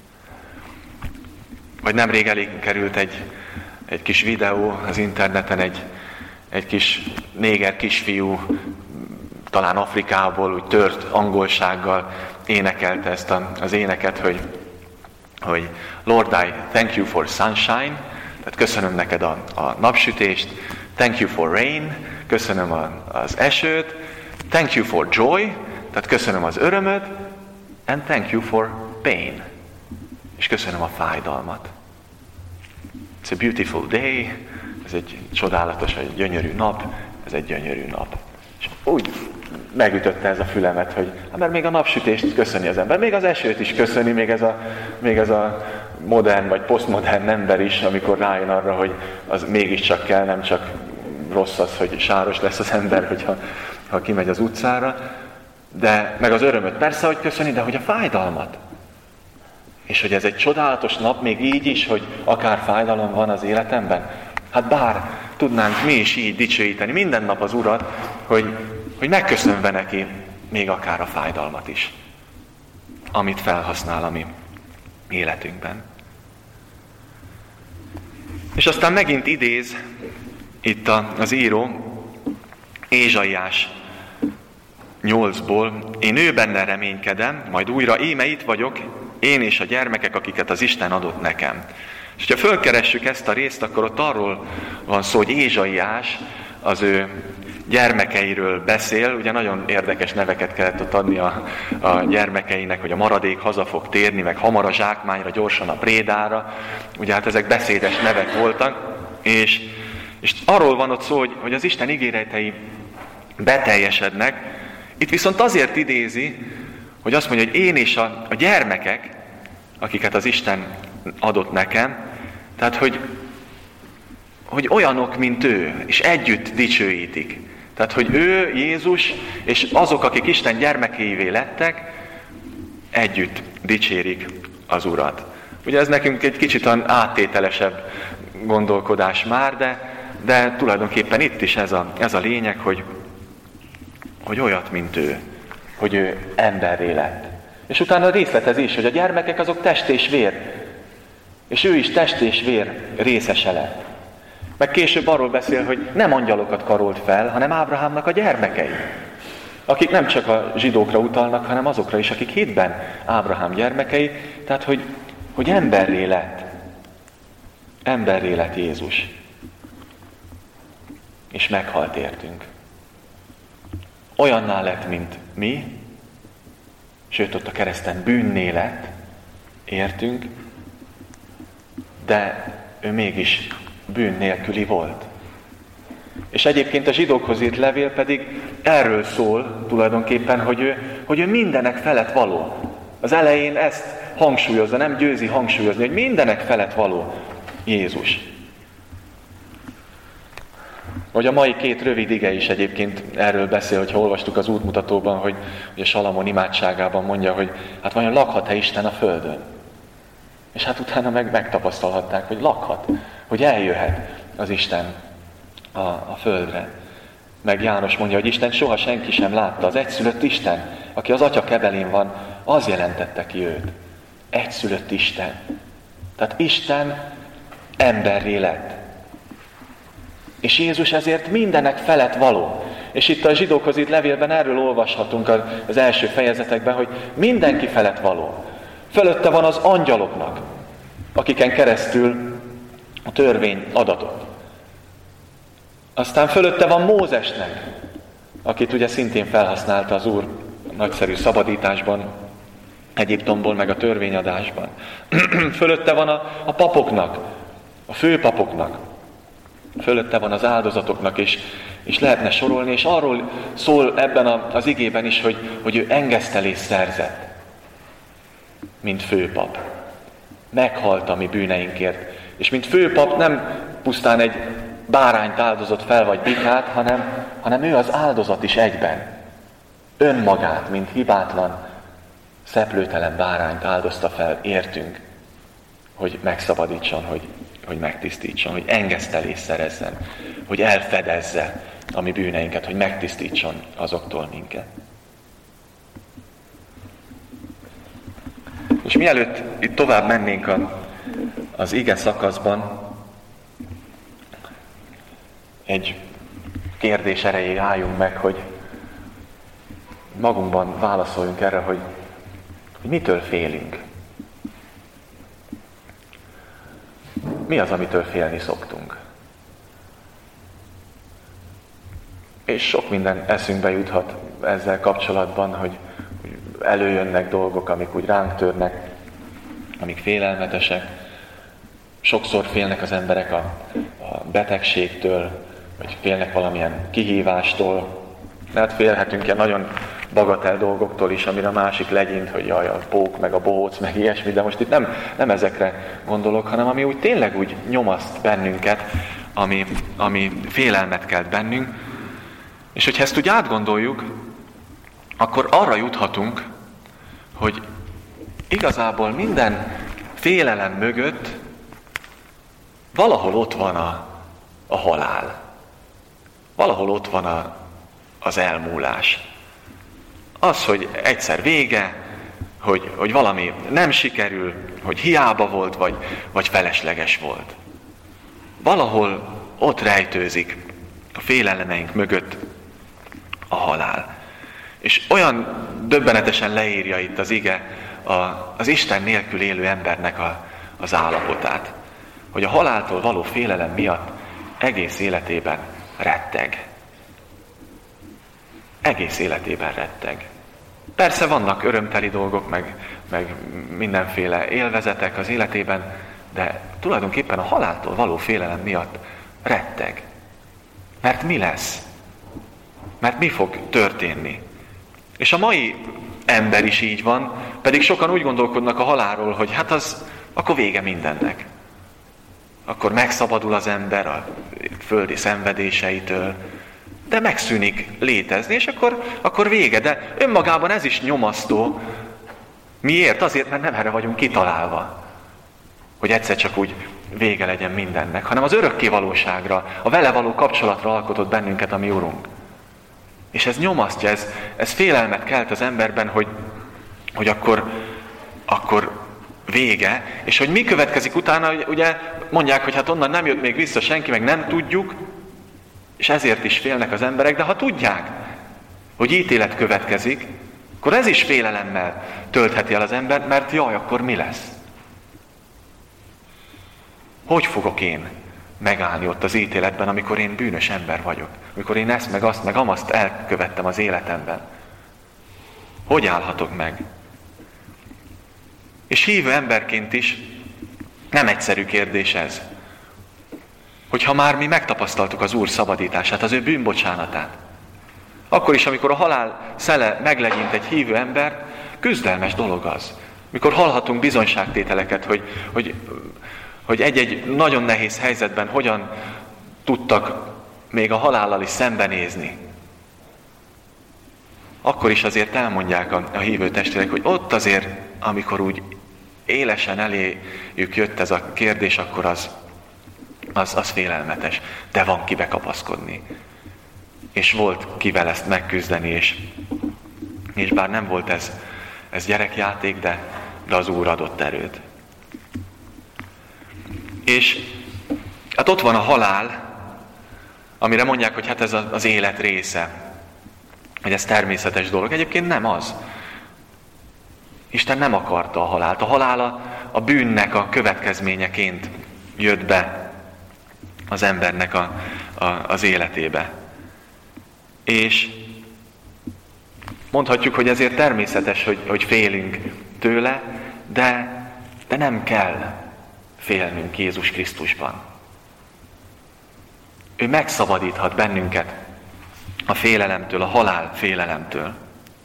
Vagy nemrég elég került egy kis videó az interneten, egy kis néger kisfiú, talán Afrikából, úgy tört angolsággal énekelte ezt az éneket, hogy Lord, I thank you for sunshine, tehát köszönöm neked a napsütést, thank you for rain, köszönöm az esőt, thank you for joy, tehát köszönöm az örömöt, and thank you for pain, és köszönöm a fájdalmat. It's a beautiful day, ez egy csodálatos, egy gyönyörű nap, ez egy gyönyörű nap. És úgy megütötte ez a fülemet, hogy mert még a napsütést köszöni az ember, még az esőt is köszöni, még ez a modern vagy posztmodern ember is, amikor rájön arra, hogy az mégiscsak kell, nem csak rossz az, hogy sáros lesz az ember, hogyha kimegy az utcára, de meg az örömöt persze, hogy köszöni, de hogy a fájdalmat. És hogy ez egy csodálatos nap, még így is, hogy akár fájdalom van az életemben. Hát bár tudnánk mi is így dicsőíteni minden nap az Urat, hogy megköszönve neki még akár a fájdalmat is, amit felhasznál a mi életünkben. És aztán megint idéz itt az író Ézsaiás 8-ból: én ő benne reménykedem, majd újra íme itt vagyok, én és a gyermekek, akiket az Isten adott nekem. És ha fölkeressük ezt a részt, akkor ott arról van szó, hogy Ézsaiás az ő gyermekeiről beszél. Ugye nagyon érdekes neveket kellett ott adni a gyermekeinek, hogy a maradék haza fog térni, meg hamar a zsákmányra, gyorsan a prédára. Ugye hát ezek beszédes nevek voltak, és arról van ott szó, hogy az Isten ígéretei beteljesednek. Itt viszont azért idézi, hogy azt mondja, hogy én és a gyermekek, akiket az Isten adott nekem, tehát hogy olyanok, mint ő, és együtt dicsőítik. Tehát, hogy ő, Jézus, és azok, akik Isten gyermekeivé lettek, együtt dicsérik az Urat. Ugye ez nekünk egy kicsit áttételesebb gondolkodás már, de tulajdonképpen itt is ez a lényeg, hogy olyat, mint ő, hogy ő emberré lett. És utána részletez is, hogy a gyermekek azok test és vér, és ő is test és vér részese lett. Meg később arról beszél, hogy nem angyalokat karolt fel, hanem Ábrahámnak a gyermekei, akik nem csak a zsidókra utalnak, hanem azokra is, akik hitben Ábrahám gyermekei, tehát hogy emberré lett Jézus. És meghalt értünk. Olyanná lett, mint mi, sőt ott a kereszten bűnné lett, értünk, de ő mégis bűn nélküli volt. És egyébként a zsidókhoz írt levél pedig erről szól tulajdonképpen, hogy ő mindenek felett való. Az elején ezt hangsúlyozza, nem győzi hangsúlyozni, hogy mindenek felett való Jézus. Vagy a mai 2 rövid ige is egyébként erről beszél, hogyha olvastuk az útmutatóban, hogy a Salamon imádságában mondja, hogy hát vajon lakhat-e Isten a földön? És hát utána megtapasztalhatták, hogy lakhat, hogy eljöhet az Isten a földre. Meg János mondja, hogy Isten soha senki sem látta. Az egyszülött Isten, aki az Atya kebelén van, az jelentette ki őt. Egyszülött Isten. Tehát Isten emberré lett. És Jézus ezért mindenek felett való. És itt a zsidókhoz írt levélben erről olvashatunk az első fejezetekben, hogy mindenki felett való. Fölötte van az angyaloknak, akiken keresztül a törvény adatott. Aztán fölötte van Mózesnek, akit ugye szintén felhasználta az Úr nagyszerű szabadításban, Egyiptomból, meg a törvényadásban. Fölötte van a papoknak, a főpapoknak. Fölötte van az áldozatoknak, és lehetne sorolni, és arról szól ebben az igében is, hogy ő engesztelést szerzett, mint főpap. Meghalt a mi bűneinkért. És mint főpap nem pusztán egy bárányt áldozott fel, vagy bikát, hanem ő az áldozat is egyben. Önmagát, mint hibátlan, szeplőtelen bárányt áldozta fel értünk, hogy megszabadítson, hogy megtisztítson, hogy engesztelést szerezzen, hogy elfedezze a mi bűneinket, hogy megtisztítson azoktól minket. És mielőtt itt tovább mennénk az ige szakaszban, egy kérdés erejéig álljunk meg, hogy magunkban válaszoljunk erre, hogy mitől félünk. Mi az, amitől félni szoktunk? És sok minden eszünkbe juthat ezzel kapcsolatban, hogy előjönnek dolgok, amik úgy ránk törnek, amik félelmetesek. Sokszor félnek az emberek a betegségtől, vagy félnek valamilyen kihívástól. Mert félhetünk ilyen nagyon bagatel dolgoktól is, amire a másik legyint, hogy jaj, a pók, meg a bohóc, meg ilyesmi, de most itt nem ezekre gondolok, hanem ami úgy tényleg úgy nyomaszt bennünket, ami félelmet kelt bennünk. És hogyha ezt úgy átgondoljuk, akkor arra juthatunk, hogy igazából minden félelem mögött valahol ott van a halál. Valahol ott van az elmúlás. Az, hogy egyszer vége, hogy valami nem sikerül, hogy hiába volt, vagy felesleges volt. Valahol ott rejtőzik a félelemeink mögött a halál. És olyan döbbenetesen leírja itt az ige az Isten nélkül élő embernek az állapotát, hogy a haláltól való félelem miatt egész életében retteg. Egész életében retteg. Persze vannak örömteli dolgok, meg mindenféle élvezetek az életében, de tulajdonképpen a haláltól való félelem miatt retteg. Mert mi lesz? Mert mi fog történni? És a mai ember is így van, pedig sokan úgy gondolkodnak a halálról, hogy hát az akkor vége mindennek. Akkor megszabadul az ember a földi szenvedéseitől, de megszűnik létezni, és akkor vége. De önmagában ez is nyomasztó. Miért? Azért, mert nem erre vagyunk kitalálva, hogy egyszer csak úgy vége legyen mindennek, hanem az örökké valóságra, a vele való kapcsolatra alkotott bennünket a mi Urunk. És ez nyomasztja, ez félelmet kelt az emberben, hogy akkor vége, és hogy mi következik utána, ugye mondják, hogy hát onnan nem jött még vissza senki, meg nem tudjuk, és ezért is félnek az emberek, de ha tudják, hogy ítélet következik, akkor ez is félelemmel töltheti el az embert, mert jaj, akkor mi lesz? Hogy fogok én megállni ott az ítéletben, amikor én bűnös ember vagyok? Amikor én ezt, meg azt, meg amazt elkövettem az életemben? Hogy állhatok meg? És hívő emberként is nem egyszerű kérdés ez. Hogyha már mi megtapasztaltuk az Úr szabadítását, az ő bűnbocsánatát, akkor is, amikor a halál szele meglegyint egy hívő ember, küzdelmes dolog az. Mikor hallhatunk bizonyságtételeket, hogy egy-egy nagyon nehéz helyzetben hogyan tudtak még a halállal is szembenézni. Akkor is azért elmondják a hívő testvérek, hogy ott azért, amikor úgy élesen eléjük jött ez a kérdés, akkor az félelmetes. De van kibe kapaszkodni. És volt kivel ezt megküzdeni, és bár nem volt ez gyerekjáték, de az Úr adott erőt. És hát ott van a halál, amire mondják, hogy hát ez az élet része. Hogy ez természetes dolog. Egyébként nem az. Isten nem akarta a halált. A halál a bűnnek a következményeként jött be az embernek az életébe. És mondhatjuk, hogy ezért természetes, hogy félünk tőle, de nem kell félnünk Jézus Krisztusban. Ő megszabadíthat bennünket a félelemtől, a halál félelemtől.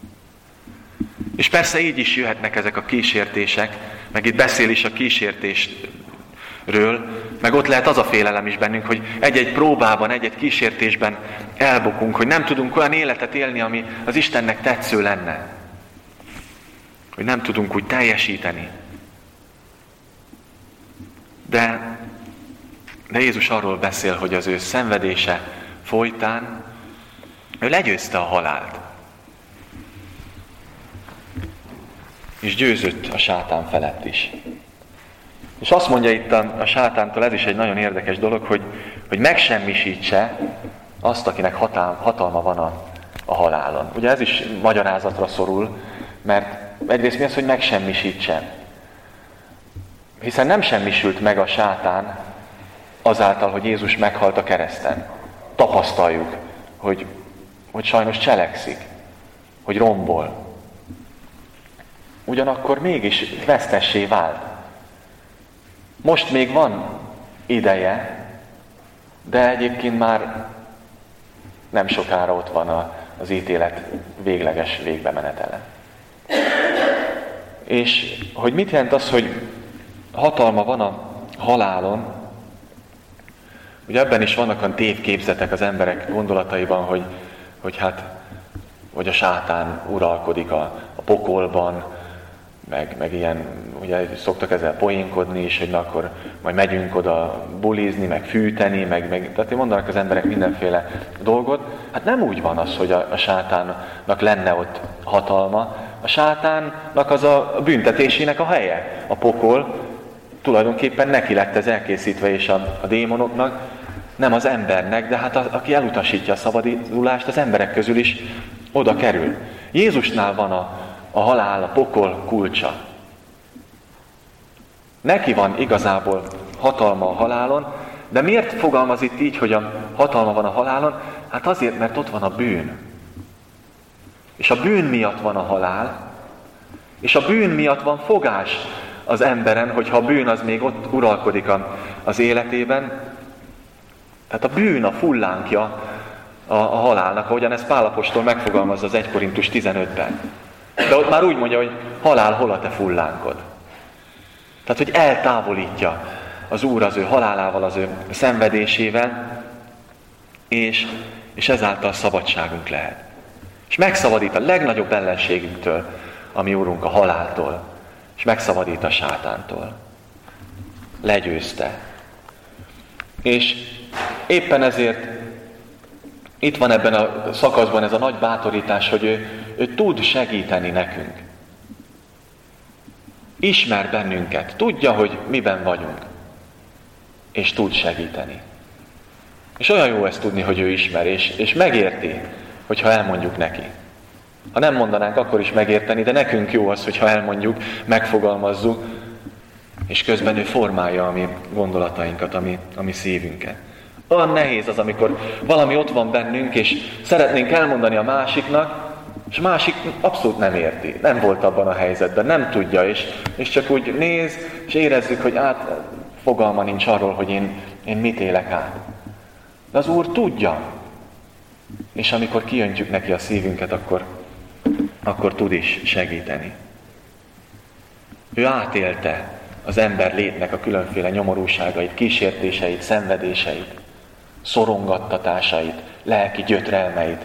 És persze így is jöhetnek ezek a kísértések, meg itt beszél is a kísértésről, meg ott lehet az a félelem is bennünk, hogy egy-egy próbában, egy-egy kísértésben elbukunk, hogy nem tudunk olyan életet élni, ami az Istennek tetsző lenne. Hogy nem tudunk úgy teljesíteni. De Jézus arról beszél, hogy az ő szenvedése folytán ő legyőzte a halált. És győzött a sátán felett is. És azt mondja itt a sátántól, ez is egy nagyon érdekes dolog, hogy megsemmisítse azt, akinek hatalma van a halálon. Ugye ez is magyarázatra szorul, mert egyrészt mi az, hogy megsemmisítse? Hiszen nem semmisült meg a sátán azáltal, hogy Jézus meghalt a kereszten. Tapasztaljuk, hogy sajnos cselekszik, hogy rombol. Ugyanakkor mégis vesztessé vált. Most még van ideje, de egyébként már nem sokára ott van az ítélet végleges végbemenetele. És hogy mit jelent az, hogy hatalma van a halálon, ugye ebben is vannak olyan tévképzetek az emberek gondolataiban, hogy a sátán uralkodik a pokolban, meg ilyen, ugye szoktak ezzel poénkodni is, hogy na akkor majd megyünk oda bulizni, meg fűteni, tehát mondanak az emberek mindenféle dolgot. Hát nem úgy van az, hogy a sátánnak lenne ott hatalma. A sátánnak az a büntetésének a helye. A pokol tulajdonképpen neki lett ez elkészítve, és a démonoknak, nem az embernek, de hát aki elutasítja a szabadulást, az emberek közül is oda kerül. Jézusnál van a halál, a pokol kulcsa. Neki van igazából hatalma a halálon, de miért fogalmaz itt így, hogy a hatalma van a halálon? Hát azért, mert ott van a bűn. És a bűn miatt van a halál, és a bűn miatt van fogás az emberen, hogyha a bűn az még ott uralkodik az életében. Tehát a bűn a fullánkja a halálnak, ahogyan ezt Pál apostol megfogalmazza az 1 Korintus 15-ben. De ott már úgy mondja, hogy halál, hol a te fullánkod. Tehát, hogy eltávolítja az Úr az ő halálával, az ő szenvedésével, és ezáltal szabadságunk lehet. És megszabadít a legnagyobb ellenségünktől, a mi Úrunk, a haláltól, és megszabadít a sátántól. Legyőzte. És éppen ezért itt van ebben a szakaszban ez a nagy bátorítás, hogy ő tud segíteni nekünk. Ismer bennünket, tudja, hogy miben vagyunk, és tud segíteni. És olyan jó ezt tudni, hogy ő ismer, és megérti, hogyha elmondjuk neki. Ha nem mondanánk, akkor is megérteni, de nekünk jó az, hogyha elmondjuk, megfogalmazzuk, és közben ő formálja a mi gondolatainkat, a mi szívünket. Olyan nehéz az, amikor valami ott van bennünk, és szeretnénk elmondani a másiknak, és a másik abszolút nem érti, nem volt abban a helyzetben, nem tudja, és csak úgy néz, és érezzük, hogy fogalma nincs arról, hogy én mit élek át. De az Úr tudja, és amikor kiöntjük neki a szívünket, akkor tud is segíteni. Ő átélte az ember létnek a különféle nyomorúságait, kísértéseit, szenvedéseit, szorongattatásait, lelki gyötrelmeit.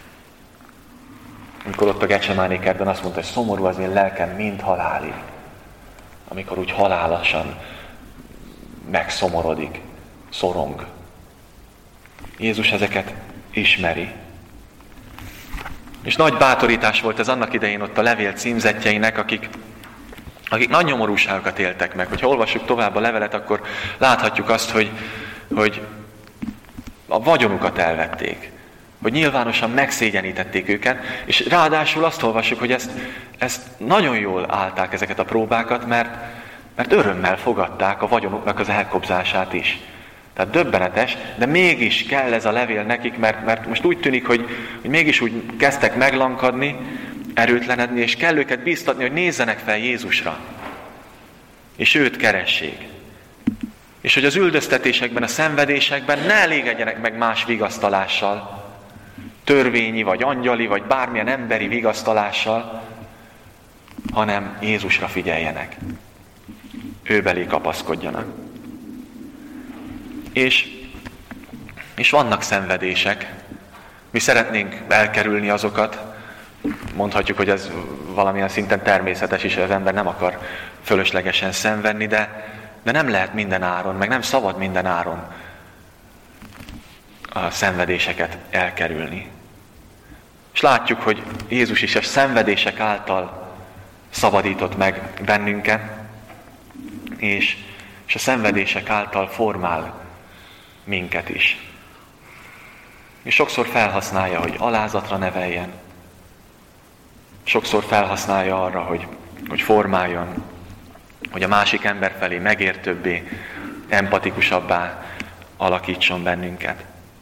Amikor ott a Gecsemáné kertben azt mondta, hogy szomorú az én lelkem, mint halálig. Amikor úgy halálosan megszomorodik, szorong. Jézus ezeket ismeri. És nagy bátorítás volt ez annak idején ott a levél címzettjeinek, akik nagy nyomorúságokat éltek meg. Hogyha olvassuk tovább a levelet, akkor láthatjuk azt, hogy a vagyonukat elvették. Hogy nyilvánosan megszégyenítették őket, és ráadásul azt olvassuk, hogy ezt nagyon jól állták ezeket a próbákat, mert örömmel fogadták a vagyonuknak az elkobzását is. Tehát döbbenetes, de mégis kell ez a levél nekik, mert most úgy tűnik, hogy mégis úgy kezdtek meglankadni, erőtlenedni, és kell őket bíztatni, hogy nézzenek fel Jézusra, és őt keressék. És hogy az üldöztetésekben, a szenvedésekben ne elégedjenek meg más vigasztalással, törvényi, vagy angyali, vagy bármilyen emberi vigasztalással, hanem Jézusra figyeljenek. Ő belé kapaszkodjanak. És vannak szenvedések. Mi szeretnénk elkerülni azokat. Mondhatjuk, hogy ez valamilyen szinten természetes is, hogy az ember nem akar fölöslegesen szenvedni, de nem lehet minden áron, meg nem szabad minden áron a szenvedéseket elkerülni. És látjuk, hogy Jézus is a szenvedések által szabadított meg bennünket, és a szenvedések által formál minket is. És sokszor felhasználja, hogy alázatra neveljen. Sokszor felhasználja arra, hogy formáljon, hogy a másik ember felé megértőbbé, empatikusabbá alakítson bennünket.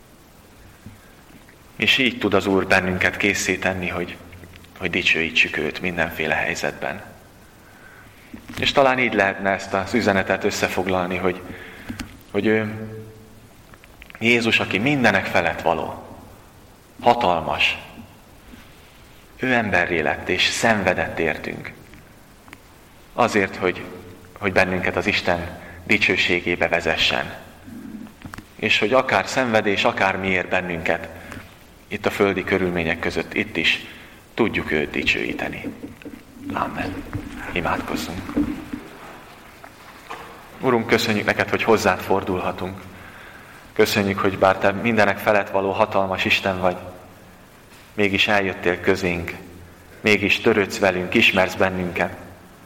És így tud az Úr bennünket készé tenni, hogy dicsőítsük őt mindenféle helyzetben. És talán így lehetne ezt az üzenetet összefoglalni, hogy ő Jézus, aki mindenek felett való, hatalmas, ő emberré lett és szenvedett értünk. Azért, hogy bennünket az Isten dicsőségébe vezessen. És hogy akár szenvedés, akár miért bennünket itt a földi körülmények között, itt is tudjuk őt dicsőíteni. Amen. Imádkozzunk. Urunk, köszönjük neked, hogy hozzád fordulhatunk. Köszönjük, hogy bár te mindenek felett való hatalmas Isten vagy, mégis eljöttél közénk, mégis törődsz velünk, ismersz bennünket,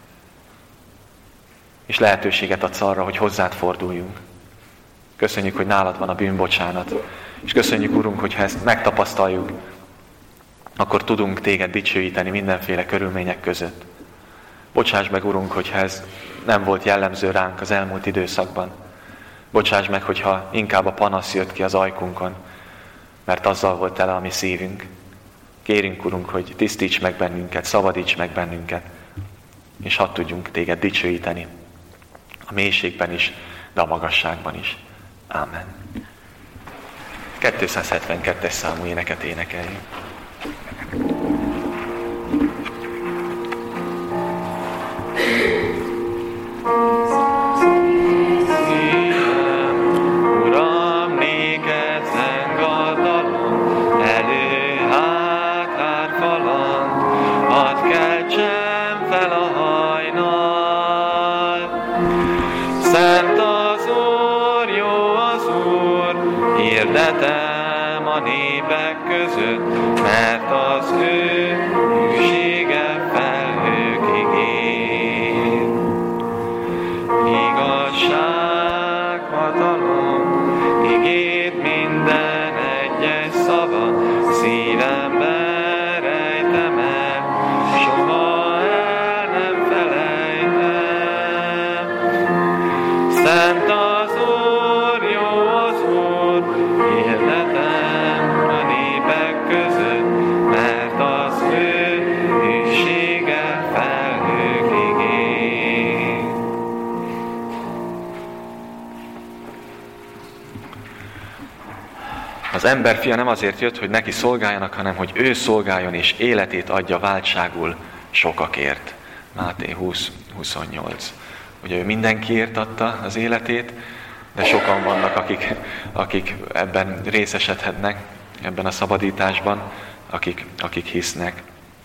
és lehetőséget adsz arra, hogy hozzád forduljunk. Köszönjük, hogy nálad van a bűnbocsánat, és köszönjük, Urunk, hogyha ezt megtapasztaljuk, akkor tudunk téged dicsőíteni mindenféle körülmények között. Bocsáss meg, Urunk, hogyha ez nem volt jellemző ránk az elmúlt időszakban. Bocsáss meg, hogyha inkább a panasz jött ki az ajkunkon, mert azzal volt tele a mi szívünk. Kérünk, Urunk, hogy tisztíts meg bennünket, szabadíts meg bennünket, és hadd tudjunk téged dicsőíteni. A mélységben is, de a magasságban is. Ámen. 272-es számú éneket énekeljünk. Hirdetem a népek között, mert az ő hűsége felhőkig ér. Igazság, hatalom, igét minden egyes szava, szívemben rejtem el, soha el nem felejtem. Szent az Úr, jó az Úr, hirdetem a népek között, mert az ő hűsége felhőkig ér. Az emberfia nem azért jött, hogy neki szolgáljanak, hanem hogy ő szolgáljon és életét adja váltságul sokakért. Máté 20:28. Ugye ő mindenkiért adta az életét, de sokan vannak, akik ebben részesedhetnek, ebben a szabadításban, akik hisznek.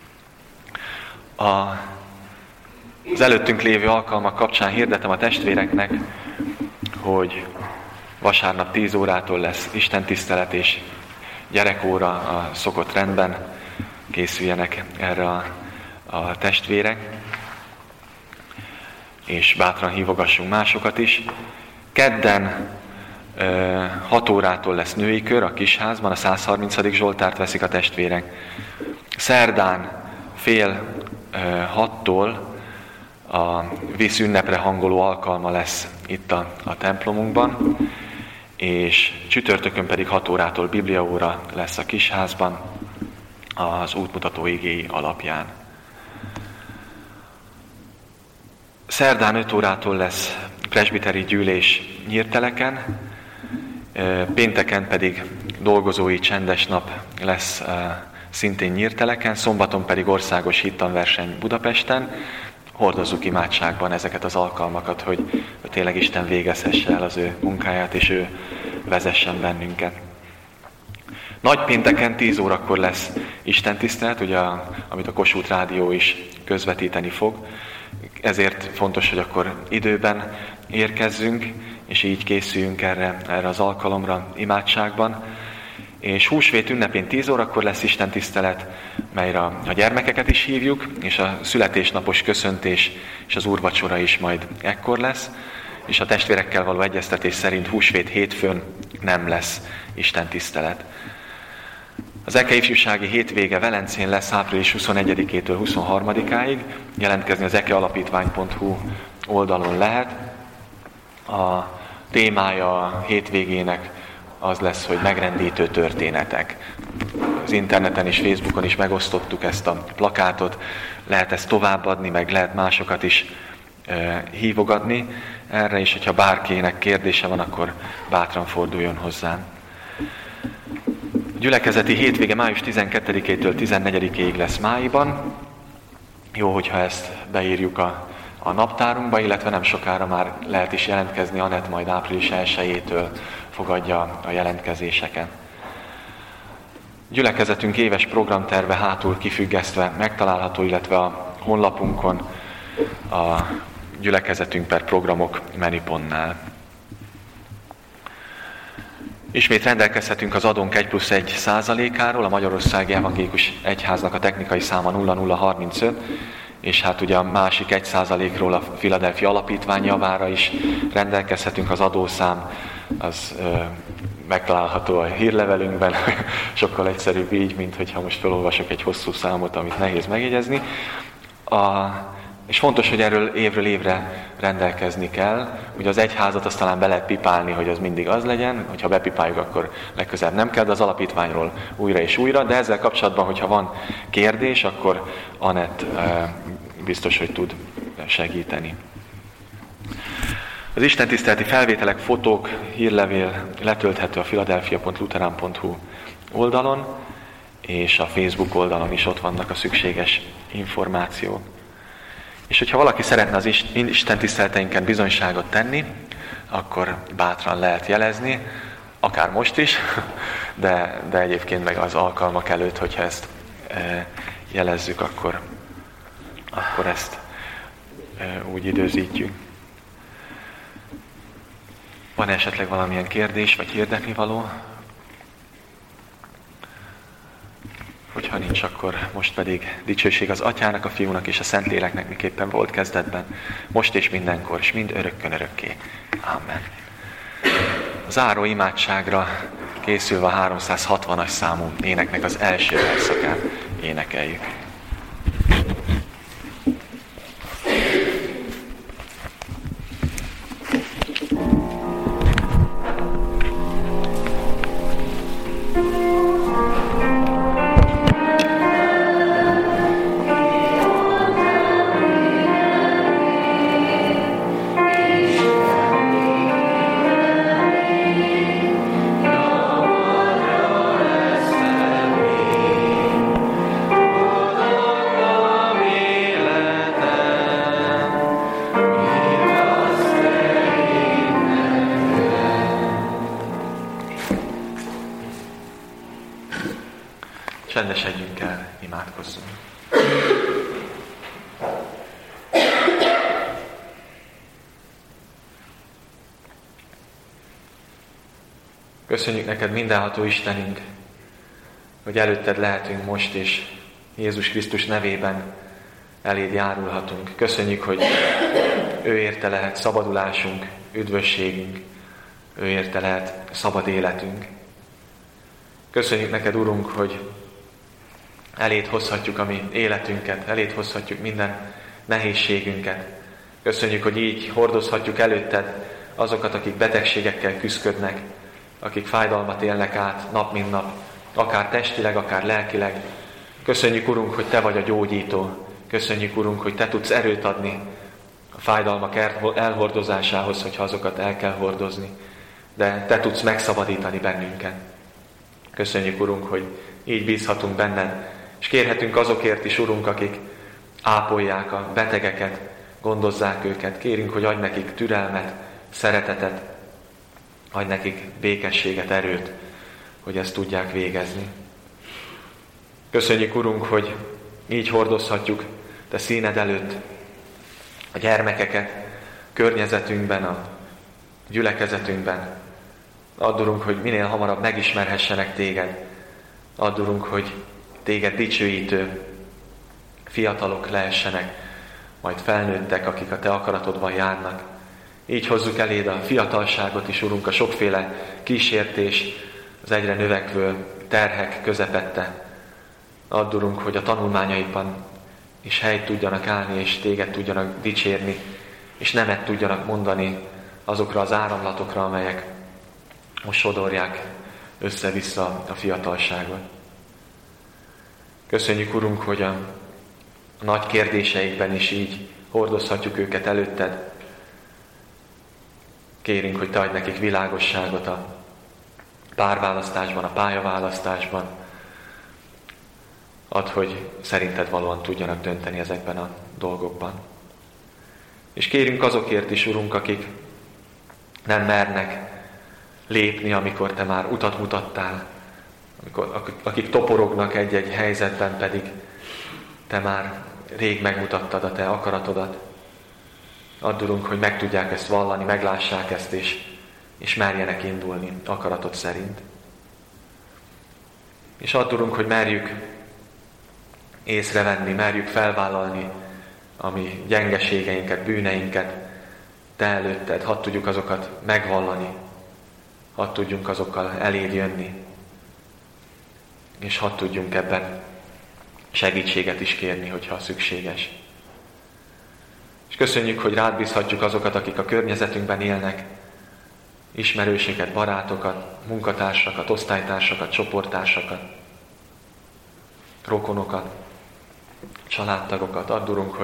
Az előttünk lévő alkalmak kapcsán hirdetem a testvéreknek, hogy vasárnap 10 órától lesz istentisztelet és gyerekóra a szokott rendben, készüljenek erre a testvérek, és bátran hívogassunk másokat is. Kedden 6 órától lesz női kör a Kisházban, a 130. Zsoltárt veszik a testvérek. Szerdán fél 6-tól a vízünnepre hangoló alkalma lesz itt a templomunkban, és csütörtökön pedig 6 órától bibliaóra lesz a Kisházban az útmutató igéi alapján. Szerdán 5 órától lesz presbiteri gyűlés Nyírteleken, pénteken pedig dolgozói csendes nap lesz szintén Nyírteleken, szombaton pedig országos hittanverseny Budapesten. Hordozzuk imádságban ezeket az alkalmakat, hogy tényleg Isten végezhesse el az ő munkáját, és ő vezessen bennünket. Nagypénteken 10 órakor lesz istentisztelet, ugye, amit a Kossuth Rádió is közvetíteni fog. Ezért fontos, hogy akkor időben érkezzünk, és így készüljünk erre az alkalomra imádságban. És húsvét ünnepén 10 órakor lesz istentisztelet, melyre a gyermekeket is hívjuk, és a születésnapos köszöntés és az úrvacsora is majd ekkor lesz. És a testvérekkel való egyeztetés szerint húsvét hétfőn nem lesz istentisztelet. Az EKE ifjúsági hétvége Velencén lesz április 21-től 23-áig. Jelentkezni az ekealapítvány.hu oldalon lehet. A témája a hétvégének az lesz, hogy megrendítő történetek. Az interneten és Facebookon is megosztottuk ezt a plakátot. Lehet ezt továbbadni, meg lehet másokat is hívogatni erre, és hogyha bárkinek kérdése van, akkor bátran forduljon hozzám. Gyülekezeti hétvége május 12-től 14-ig lesz Máiban. Jó, hogyha ezt beírjuk a naptárunkba, illetve nem sokára már lehet is jelentkezni, Anett majd április 1-től fogadja a jelentkezéseket. Gyülekezetünk éves programterve hátul kifüggesztve megtalálható, illetve a honlapunkon a gyülekezetünk per programok menüpontnál. Ismét rendelkezhetünk az adónk 1+1%-áról, a Magyarországi Evangélikus Egyháznak a technikai száma 0035, és hát ugye a másik 1%-ról a Philadelphia Alapítvány javára is rendelkezhetünk, az adószám, az megtalálható a hírlevelünkben, sokkal egyszerűbb így, mint hogyha most felolvasok egy hosszú számot, amit nehéz megjegyezni. És fontos, hogy erről évről évre rendelkezni kell. Ugye az egyházat azt talán be lehet pipálni, hogy az mindig az legyen, hogyha bepipáljuk, akkor legközelebb nem kell, de az alapítványról újra és újra. De ezzel kapcsolatban, hogyha van kérdés, akkor Anett biztos, hogy tud segíteni. Az istentiszteleti felvételek, fotók, hírlevél letölthető a philadelphia.lutheran.hu oldalon, és a Facebook oldalon is ott vannak a szükséges információk. És hogyha valaki szeretne az istentiszteleteinken bizonyságot tenni, akkor bátran lehet jelezni, akár most is, de egyébként meg az alkalmak előtt, hogyha ezt jelezzük, akkor ezt úgy időzítjük. Van esetleg valamilyen kérdés, vagy hirdetni való? Hogyha nincs, akkor most pedig dicsőség az Atyának, a Fiúnak és a Szentléleknek, miképpen volt kezdetben, most és mindenkor, és mind örökkön örökké. Amen. A záró imádságra készülve a 360-as számú éneknek az első verszakát énekeljük. Csendesedjünk el, imádkozzunk. Köszönjük neked, mindenható Istenünk, hogy előtted lehetünk most, és Jézus Krisztus nevében eléd járulhatunk. Köszönjük, hogy ő érte lehet szabadulásunk, üdvösségünk, ő érte lehet szabad életünk. Köszönjük neked, Urunk, hogy eléd hozhatjuk a mi életünket, eléd hozhatjuk minden nehézségünket. Köszönjük, hogy így hordozhatjuk előtted azokat, akik betegségekkel küszködnek, akik fájdalmat élnek át nap mint nap, akár testileg, akár lelkileg. Köszönjük, Urunk, hogy te vagy a gyógyító. Köszönjük, Urunk, hogy te tudsz erőt adni a fájdalmak elhordozásához, hogyha azokat el kell hordozni. De te tudsz megszabadítani bennünket. Köszönjük, Urunk, hogy így bízhatunk benned, és kérhetünk azokért is, Urunk, akik ápolják a betegeket, gondozzák őket. Kérünk, hogy adj nekik türelmet, szeretetet, adj nekik békességet, erőt, hogy ezt tudják végezni. Köszönjük, Urunk, hogy így hordozhatjuk te színed előtt a gyermekeket, környezetünkben, a gyülekezetünkben. Add, Urunk, hogy minél hamarabb megismerhessenek téged. Add, Urunk, hogy téged dicsőítő fiatalok lehessenek, majd felnőttek, akik a te akaratodban járnak. Így hozzuk eléd a fiatalságot is, Urunk, a sokféle kísértés, az egyre növekvő terhek közepette. Add, Urunk, hogy a tanulmányaikban is helyt tudjanak állni, és téged tudjanak dicsérni, és nemet tudjanak mondani azokra az áramlatokra, amelyek most sodorják össze-vissza a fiatalságot. Köszönjük, Urunk, hogy a nagy kérdéseikben is így hordozhatjuk őket előtted. Kérünk, hogy te adj nekik világosságot a párválasztásban, a pályaválasztásban. Add, hogy szerinted valóan tudjanak dönteni ezekben a dolgokban. És kérünk azokért is, Urunk, akik nem mernek lépni, amikor te már utat mutattál, akik toporognak egy-egy helyzetben, pedig Te már rég megmutattad a Te akaratodat. Add, Urunk, hogy meg tudják ezt vallani, meglássák ezt, és merjenek indulni akaratod szerint. És add, Urunk, hogy merjük észrevenni, merjük felvállalni a mi gyengeségeinket, bűneinket Te előtted, hadd tudjuk azokat megvallani, hadd tudjunk azokkal eléd jönni, és hadd tudjunk ebben segítséget is kérni, hogyha szükséges. És köszönjük, hogy rád bízhatjuk azokat, akik a környezetünkben élnek, ismerőséget, barátokat, munkatársakat, osztálytársakat, csoporttársakat, rokonokat, családtagokat. Add, Urunk,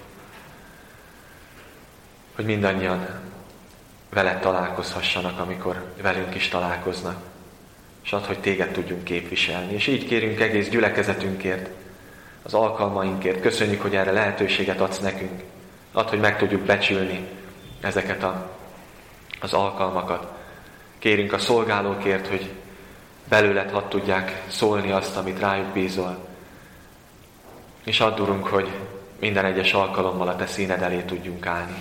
hogy mindannyian veled találkozhassanak, amikor velünk is találkoznak. És add, hogy téged tudjunk képviselni. És így kérünk egész gyülekezetünkért, az alkalmainkért. Köszönjük, hogy erre lehetőséget adsz nekünk. Add, hogy meg tudjuk becsülni ezeket az alkalmakat. Kérünk a szolgálókért, hogy belőled hadd tudják szólni azt, amit rájuk bízol. És add, Urunk, hogy minden egyes alkalommal a Te színed elé tudjunk állni.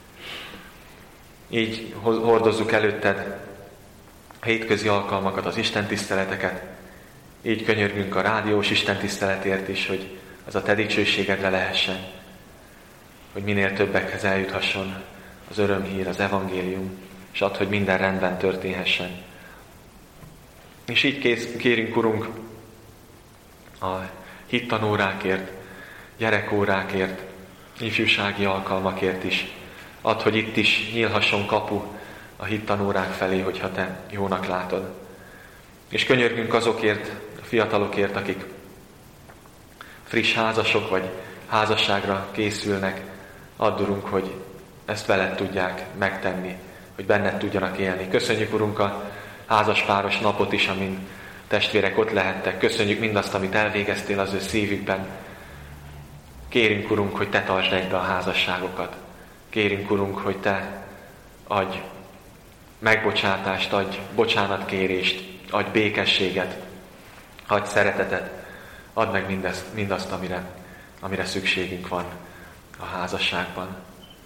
Így hordozzuk előtted a hétközi alkalmakat, az istentiszteleteket. Így könyörgünk a rádiós istentiszteletért is, hogy az a Te dicsőségedre lehessen. Hogy minél többekhez eljuthasson az örömhír, az evangélium, és add, hogy minden rendben történhessen. És így kérünk, Urunk, a hittanórákért, gyerekórákért, ifjúsági alkalmakért is. Add, hogy itt is nyílhasson kapu a hittanórák felé, hogyha Te jónak látod. És könyörgünk azokért, a fiatalokért, akik friss házasok, vagy házasságra készülnek. Add, Urunk, hogy ezt veled tudják megtenni, hogy benned tudjanak élni. Köszönjük, Urunk, a házaspáros napot is, amin testvérek ott lehettek. Köszönjük mindazt, amit elvégeztél az ő szívükben. Kérünk, Urunk, hogy Te tartsd egybe a házasságokat. Kérünk, Urunk, hogy Te adj megbocsátást, adj bocsánatkérést, adj békességet, adj szeretetet, add meg mindazt, amire szükségünk van a házasságban.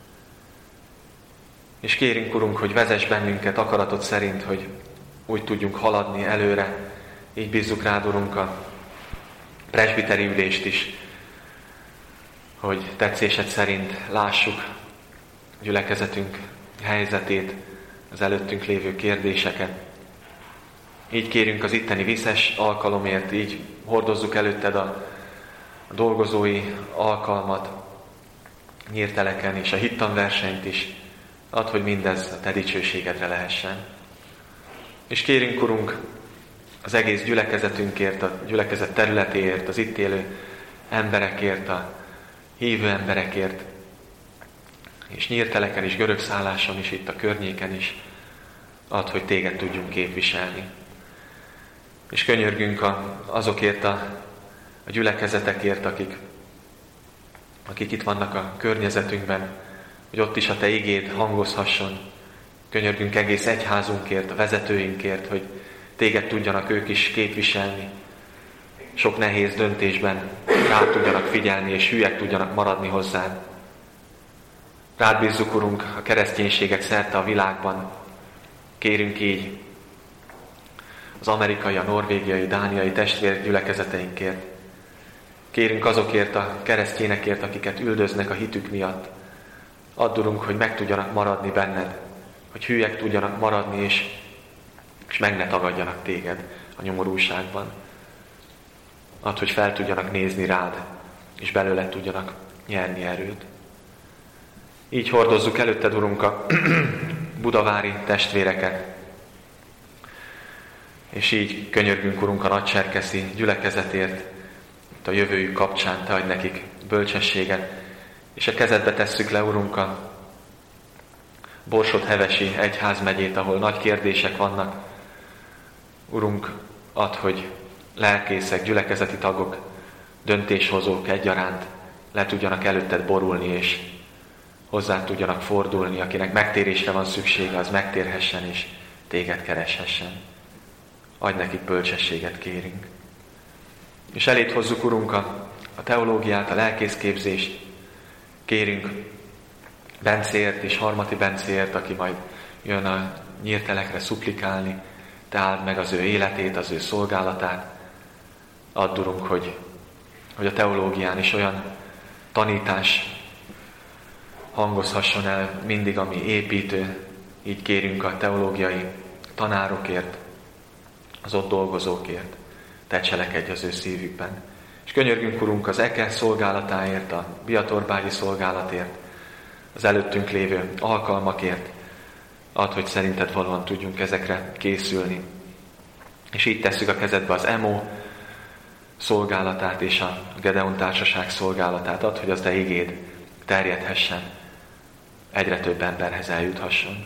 És kérünk, Urunk, hogy vezess bennünket akaratod szerint, hogy úgy tudjunk haladni előre. Így bízzuk rád, Urunk, a presbiteri ülést is, hogy tetszésed szerint lássuk gyülekezetünk helyzetét, az előttünk lévő kérdéseket. Így kérünk az itteni viszes alkalomért, így hordozzuk előtted a dolgozói alkalmat, nyírteleken és a hittanversenyt is. Add, hogy mindez a Te dicsőségedre lehessen. És kérünk, Urunk, az egész gyülekezetünkért, a gyülekezet területéért, az itt élő emberekért, a hívő emberekért, és nyírteleken is, görögszálláson is, itt a környéken is. Add, hogy Téged tudjunk képviselni. És könyörgünk azokért a gyülekezetekért, akik itt vannak a környezetünkben, hogy ott is a Te igéd hangozhasson. Könyörgünk egész egyházunkért, a vezetőinkért, hogy Téged tudjanak ők is képviselni. Sok nehéz döntésben rád tudjanak figyelni, és hülyek tudjanak maradni hozzád. Rád bízzuk, Urunk, a kereszténységet szerte a világban. Kérünk így az amerikai, a norvégiai, dániai testvérgyülekezeteinkért. Kérünk azokért a keresztényekért, akiket üldöznek a hitük miatt. Add, Urunk, hogy meg tudjanak maradni benned, hogy hülyek tudjanak maradni, és meg ne tagadjanak téged a nyomorúságban. Add, hogy fel tudjanak nézni rád, és belőle tudjanak nyerni erőt. Így hordozzuk előtted, Urunk, a budavári testvéreket, és így könyörgünk, Urunk, a nagycserkeszi gyülekezetért, a jövőjük kapcsán, Te adj nekik bölcsességet, és a kezedbe tesszük le, Urunk, a Borsod-Hevesi egyházmegyét, ahol nagy kérdések vannak. Urunk, add, hogy lelkészek, gyülekezeti tagok, döntéshozók egyaránt le tudjanak előtted borulni, és hozzá tudjanak fordulni, akinek megtérésre van szüksége, az megtérhessen, és Téged kereshessen. Adj nekik bölcsességet, kérünk. És eléd hozzuk, Urunk, a a teológiát, a lelkészképzést. Kérünk Bencéért és Harmati Bencéért, aki majd jön a nyírtelekre szuplikálni, te áld meg az ő életét, az ő szolgálatát. Add, Urunk, hogy a teológián is olyan tanítás hangozhasson el mindig, ami építő. Így kérünk a teológiai tanárokért, az ott dolgozókért. Te cselekedj az ő szívükben. És könyörgünk, Urunk, az EKE szolgálatáért, a biatorbágyi szolgálatért, az előttünk lévő alkalmakért. Add, hogy szerinted valóan tudjunk ezekre készülni. És így tesszük a kezedbe az EMO szolgálatát és a Gedeon Társaság szolgálatát. Add, hogy az te igéd terjedhessen, egyre több emberhez eljuthasson.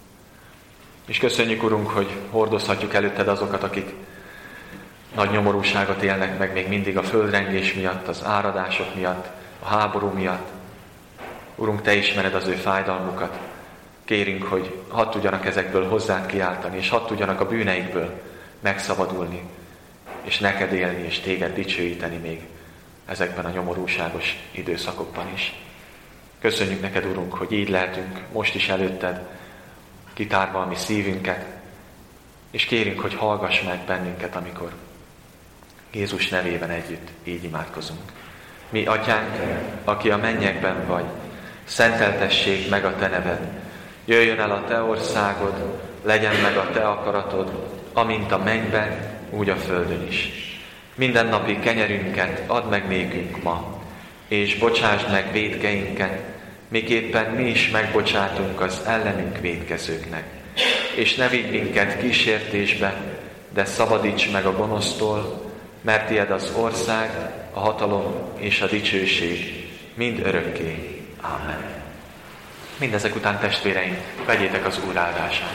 És köszönjük, Urunk, hogy hordozhatjuk előtted azokat, akik nagy nyomorúságot élnek meg még mindig a földrengés miatt, az áradások miatt, a háború miatt. Urunk, te ismered az ő fájdalmukat. Kérünk, hogy hadd tudjanak ezekből hozzád kiáltani, és hadd tudjanak a bűneikből megszabadulni, és neked élni, és téged dicsőíteni még ezekben a nyomorúságos időszakokban is. Köszönjük neked, Urunk, hogy így lehetünk most is előtted, kitárva a mi szívünket, és kérünk, hogy hallgass meg bennünket, amikor Jézus nevében együtt így imádkozunk. Mi, Atyánk, aki a mennyekben vagy, szenteltessék meg a te neved, jöjjön el a te országod, legyen meg a te akaratod, amint a mennyben, úgy a földön is. Mindennapi kenyerünket add meg nékünk ma, és bocsásd meg vétkeinket, miképpen mi is megbocsátunk az ellenünk vétkezőknek. És ne vigy minket kísértésbe, de szabadíts meg a gonosztól, mert tied az ország, a hatalom és a dicsőség mind örökké. Ámen. Mindezek után, testvéreim, vegyétek az Úr áldását.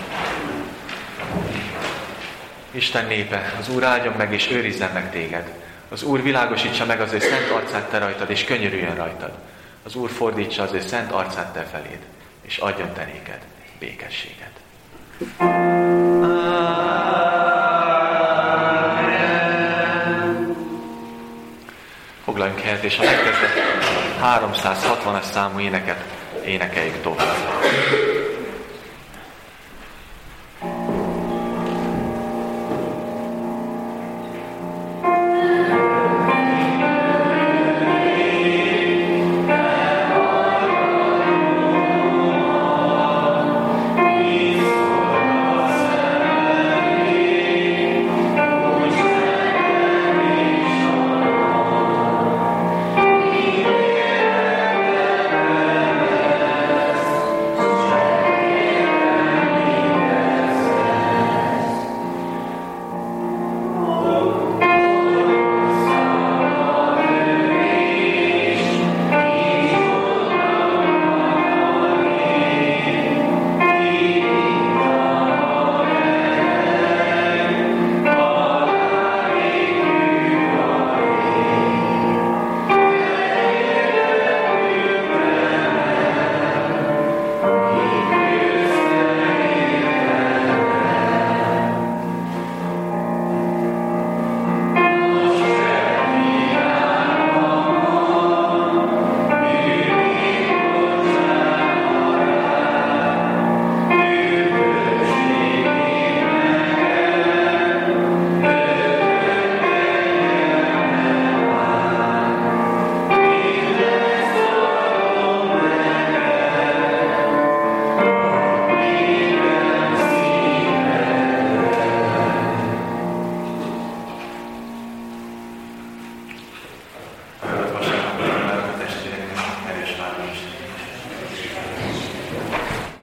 Isten népe, az Úr áldjon meg és őrizzen meg téged. Az Úr világosítsa meg az ő szent arcát te rajtad, és könyörüljön rajtad. Az Úr fordítsa az ő szent arcát te feléd, és adjon te néked békességet. Foglaljunk helyet, és a megkezdett 360-as számú éneket énekeljük tovább.